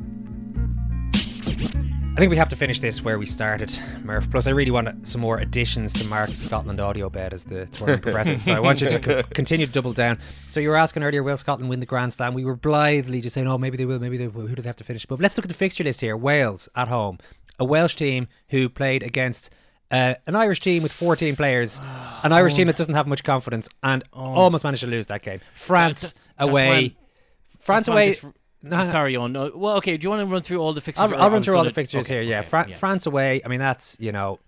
[SPEAKER 10] I think we have to finish this where we started, Murph. Plus, I really want some more additions to Mark's Scotland audio bed as the tournament progresses. So I want you to continue to double down. So you were asking earlier, will Scotland win the Grand Slam? We were blithely just saying, oh, maybe they will, maybe they will. Who do they have to finish? But let's look at the fixture list here. Wales at home. A Welsh team who played against an Irish team with 14 players. An Irish team that doesn't have much confidence and almost managed to lose that game. France away. France away.
[SPEAKER 11] Sorry, Owen. No. Well, okay. Do you want to run through all the fixtures?
[SPEAKER 10] I'll run through all the fixtures here. Yeah, France away. I mean, that's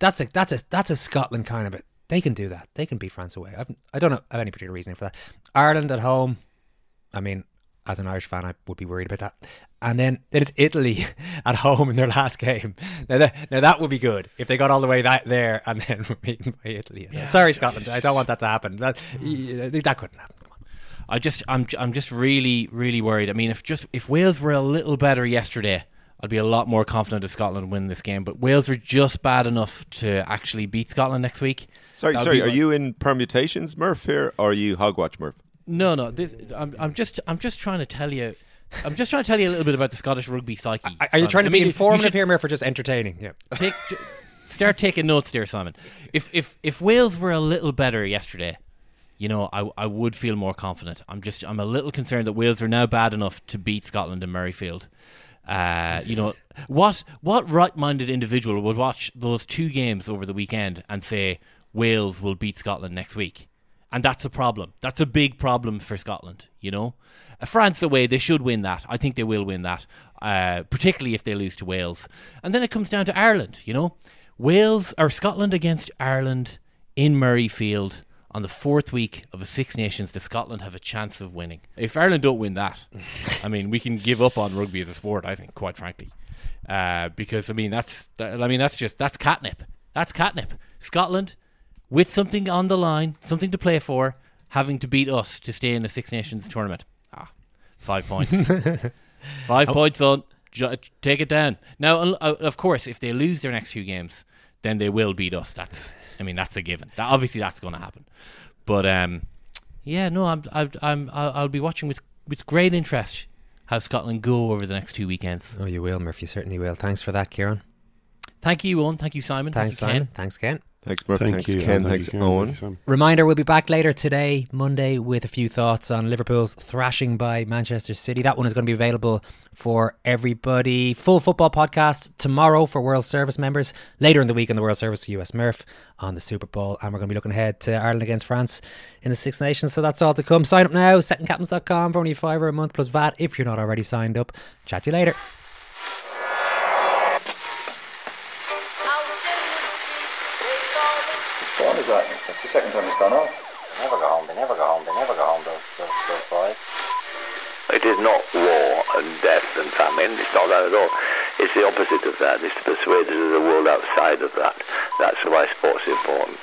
[SPEAKER 10] a Scotland kind of. They can do that. They can beat France away. I don't have any particular reasoning for that. Ireland at home. I mean, as an Irish fan, I would be worried about that. And then it's Italy at home in their last game. Now that would be good if they got all the way there and then were beaten by Italy. Yeah. Sorry, Scotland. I don't want that to happen. That couldn't happen.
[SPEAKER 11] I'm just really, really worried. I mean, if Wales were a little better yesterday, I'd be a lot more confident of Scotland winning this game. But Wales are just bad enough to actually beat Scotland next week.
[SPEAKER 19] Sorry, are you in permutations, Murph, here, or are you hogwatch, Murph?
[SPEAKER 11] No. I'm just trying to tell you. I'm just trying to tell you a little bit about the Scottish rugby psyche.
[SPEAKER 10] Are you trying to be informative here, Murph, or just entertaining? Yeah.
[SPEAKER 11] Start taking notes there, Simon. If Wales were a little better yesterday, you know, I would feel more confident. I'm a little concerned that Wales are now bad enough to beat Scotland in Murrayfield. You know, what right-minded individual would watch those two games over the weekend and say Wales will beat Scotland next week? And that's a problem. That's a big problem for Scotland, you know. France away, they should win that. I think they will win that, particularly if they lose to Wales. And then it comes down to Ireland, you know. Scotland against Ireland in Murrayfield on the fourth week of a Six Nations. Does Scotland have a chance of winning? If Ireland don't win that, I mean, we can give up on rugby as a sport, I think, quite frankly. Because, I mean, that's catnip. That's catnip. Scotland, with something on the line, something to play for, having to beat us to stay in the Six Nations tournament. 5 points. 5 points on. Take it down. Now, of course, if they lose their next few games, then they will beat us. That's a given. Obviously, that's going to happen. But, Yeah, no, I'll be watching with great interest how Scotland go over the next 2 weekends.
[SPEAKER 10] Oh, you will, Murph. You certainly will. Thanks for that, Kieran.
[SPEAKER 11] Thank you, Owen. Thank you, Simon.
[SPEAKER 10] Thanks,
[SPEAKER 11] Thank you,
[SPEAKER 10] Simon.
[SPEAKER 11] Ken.
[SPEAKER 10] Thanks, Ken.
[SPEAKER 19] Thanks, Murph.
[SPEAKER 13] Thank
[SPEAKER 19] Thanks,
[SPEAKER 13] you,
[SPEAKER 19] Ken.
[SPEAKER 13] Thank
[SPEAKER 19] Thanks,
[SPEAKER 13] you, Ken.
[SPEAKER 19] Owen.
[SPEAKER 10] Reminder, we'll be back later today, Monday, with a few thoughts on Liverpool's thrashing by Manchester City. That one is going to be available for everybody. Full football podcast tomorrow for World Service members. Later in the week on the World Service, US Murph on the Super Bowl. And we're going to be looking ahead to Ireland against France in the Six Nations. So that's all to come. Sign up now, secondcaptains.com for only $5 a month plus VAT if you're not already signed up. Chat to you later.
[SPEAKER 5] What is that? That's the second time it's gone off.
[SPEAKER 6] They never go home, they never go home, they never go home, those boys.
[SPEAKER 3] It is not war and death and famine. It's not that at all. It's the opposite of that. It's to persuade us of the world outside of that. That's why sport's important.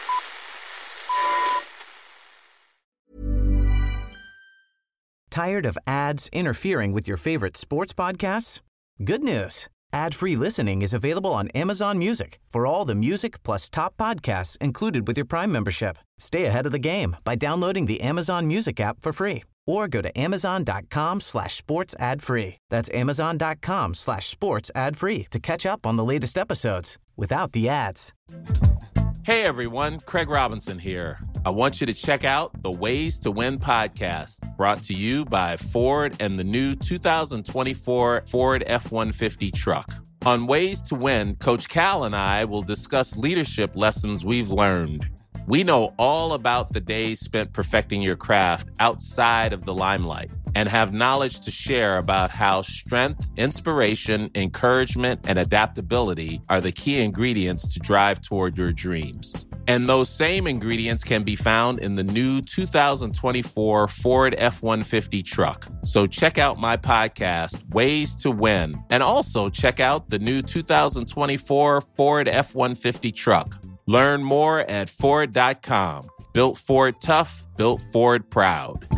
[SPEAKER 22] Tired of ads interfering with your favorite sports podcasts? Good news. Ad-free listening is available on Amazon Music for all the music plus top podcasts included with your Prime membership. Stay ahead of the game by downloading the Amazon Music app for free or go to amazon.com/sports ad free. That's amazon.com/sports ad free to catch up on the latest episodes without the ads.
[SPEAKER 23] Hey everyone, Craig Robinson here. I want you to check out the Ways to Win podcast, brought to you by Ford and the new 2024 Ford F-150 truck. On Ways to Win, Coach Cal and I will discuss leadership lessons we've learned. We know all about the days spent perfecting your craft outside of the limelight and have knowledge to share about how strength, inspiration, encouragement, and adaptability are the key ingredients to drive toward your dreams. And those same ingredients can be found in the new 2024 Ford F-150 truck. So check out my podcast, Ways to Win, and also check out the new 2024 Ford F-150 truck. Learn more at Ford.com. Built Ford tough, built Ford proud.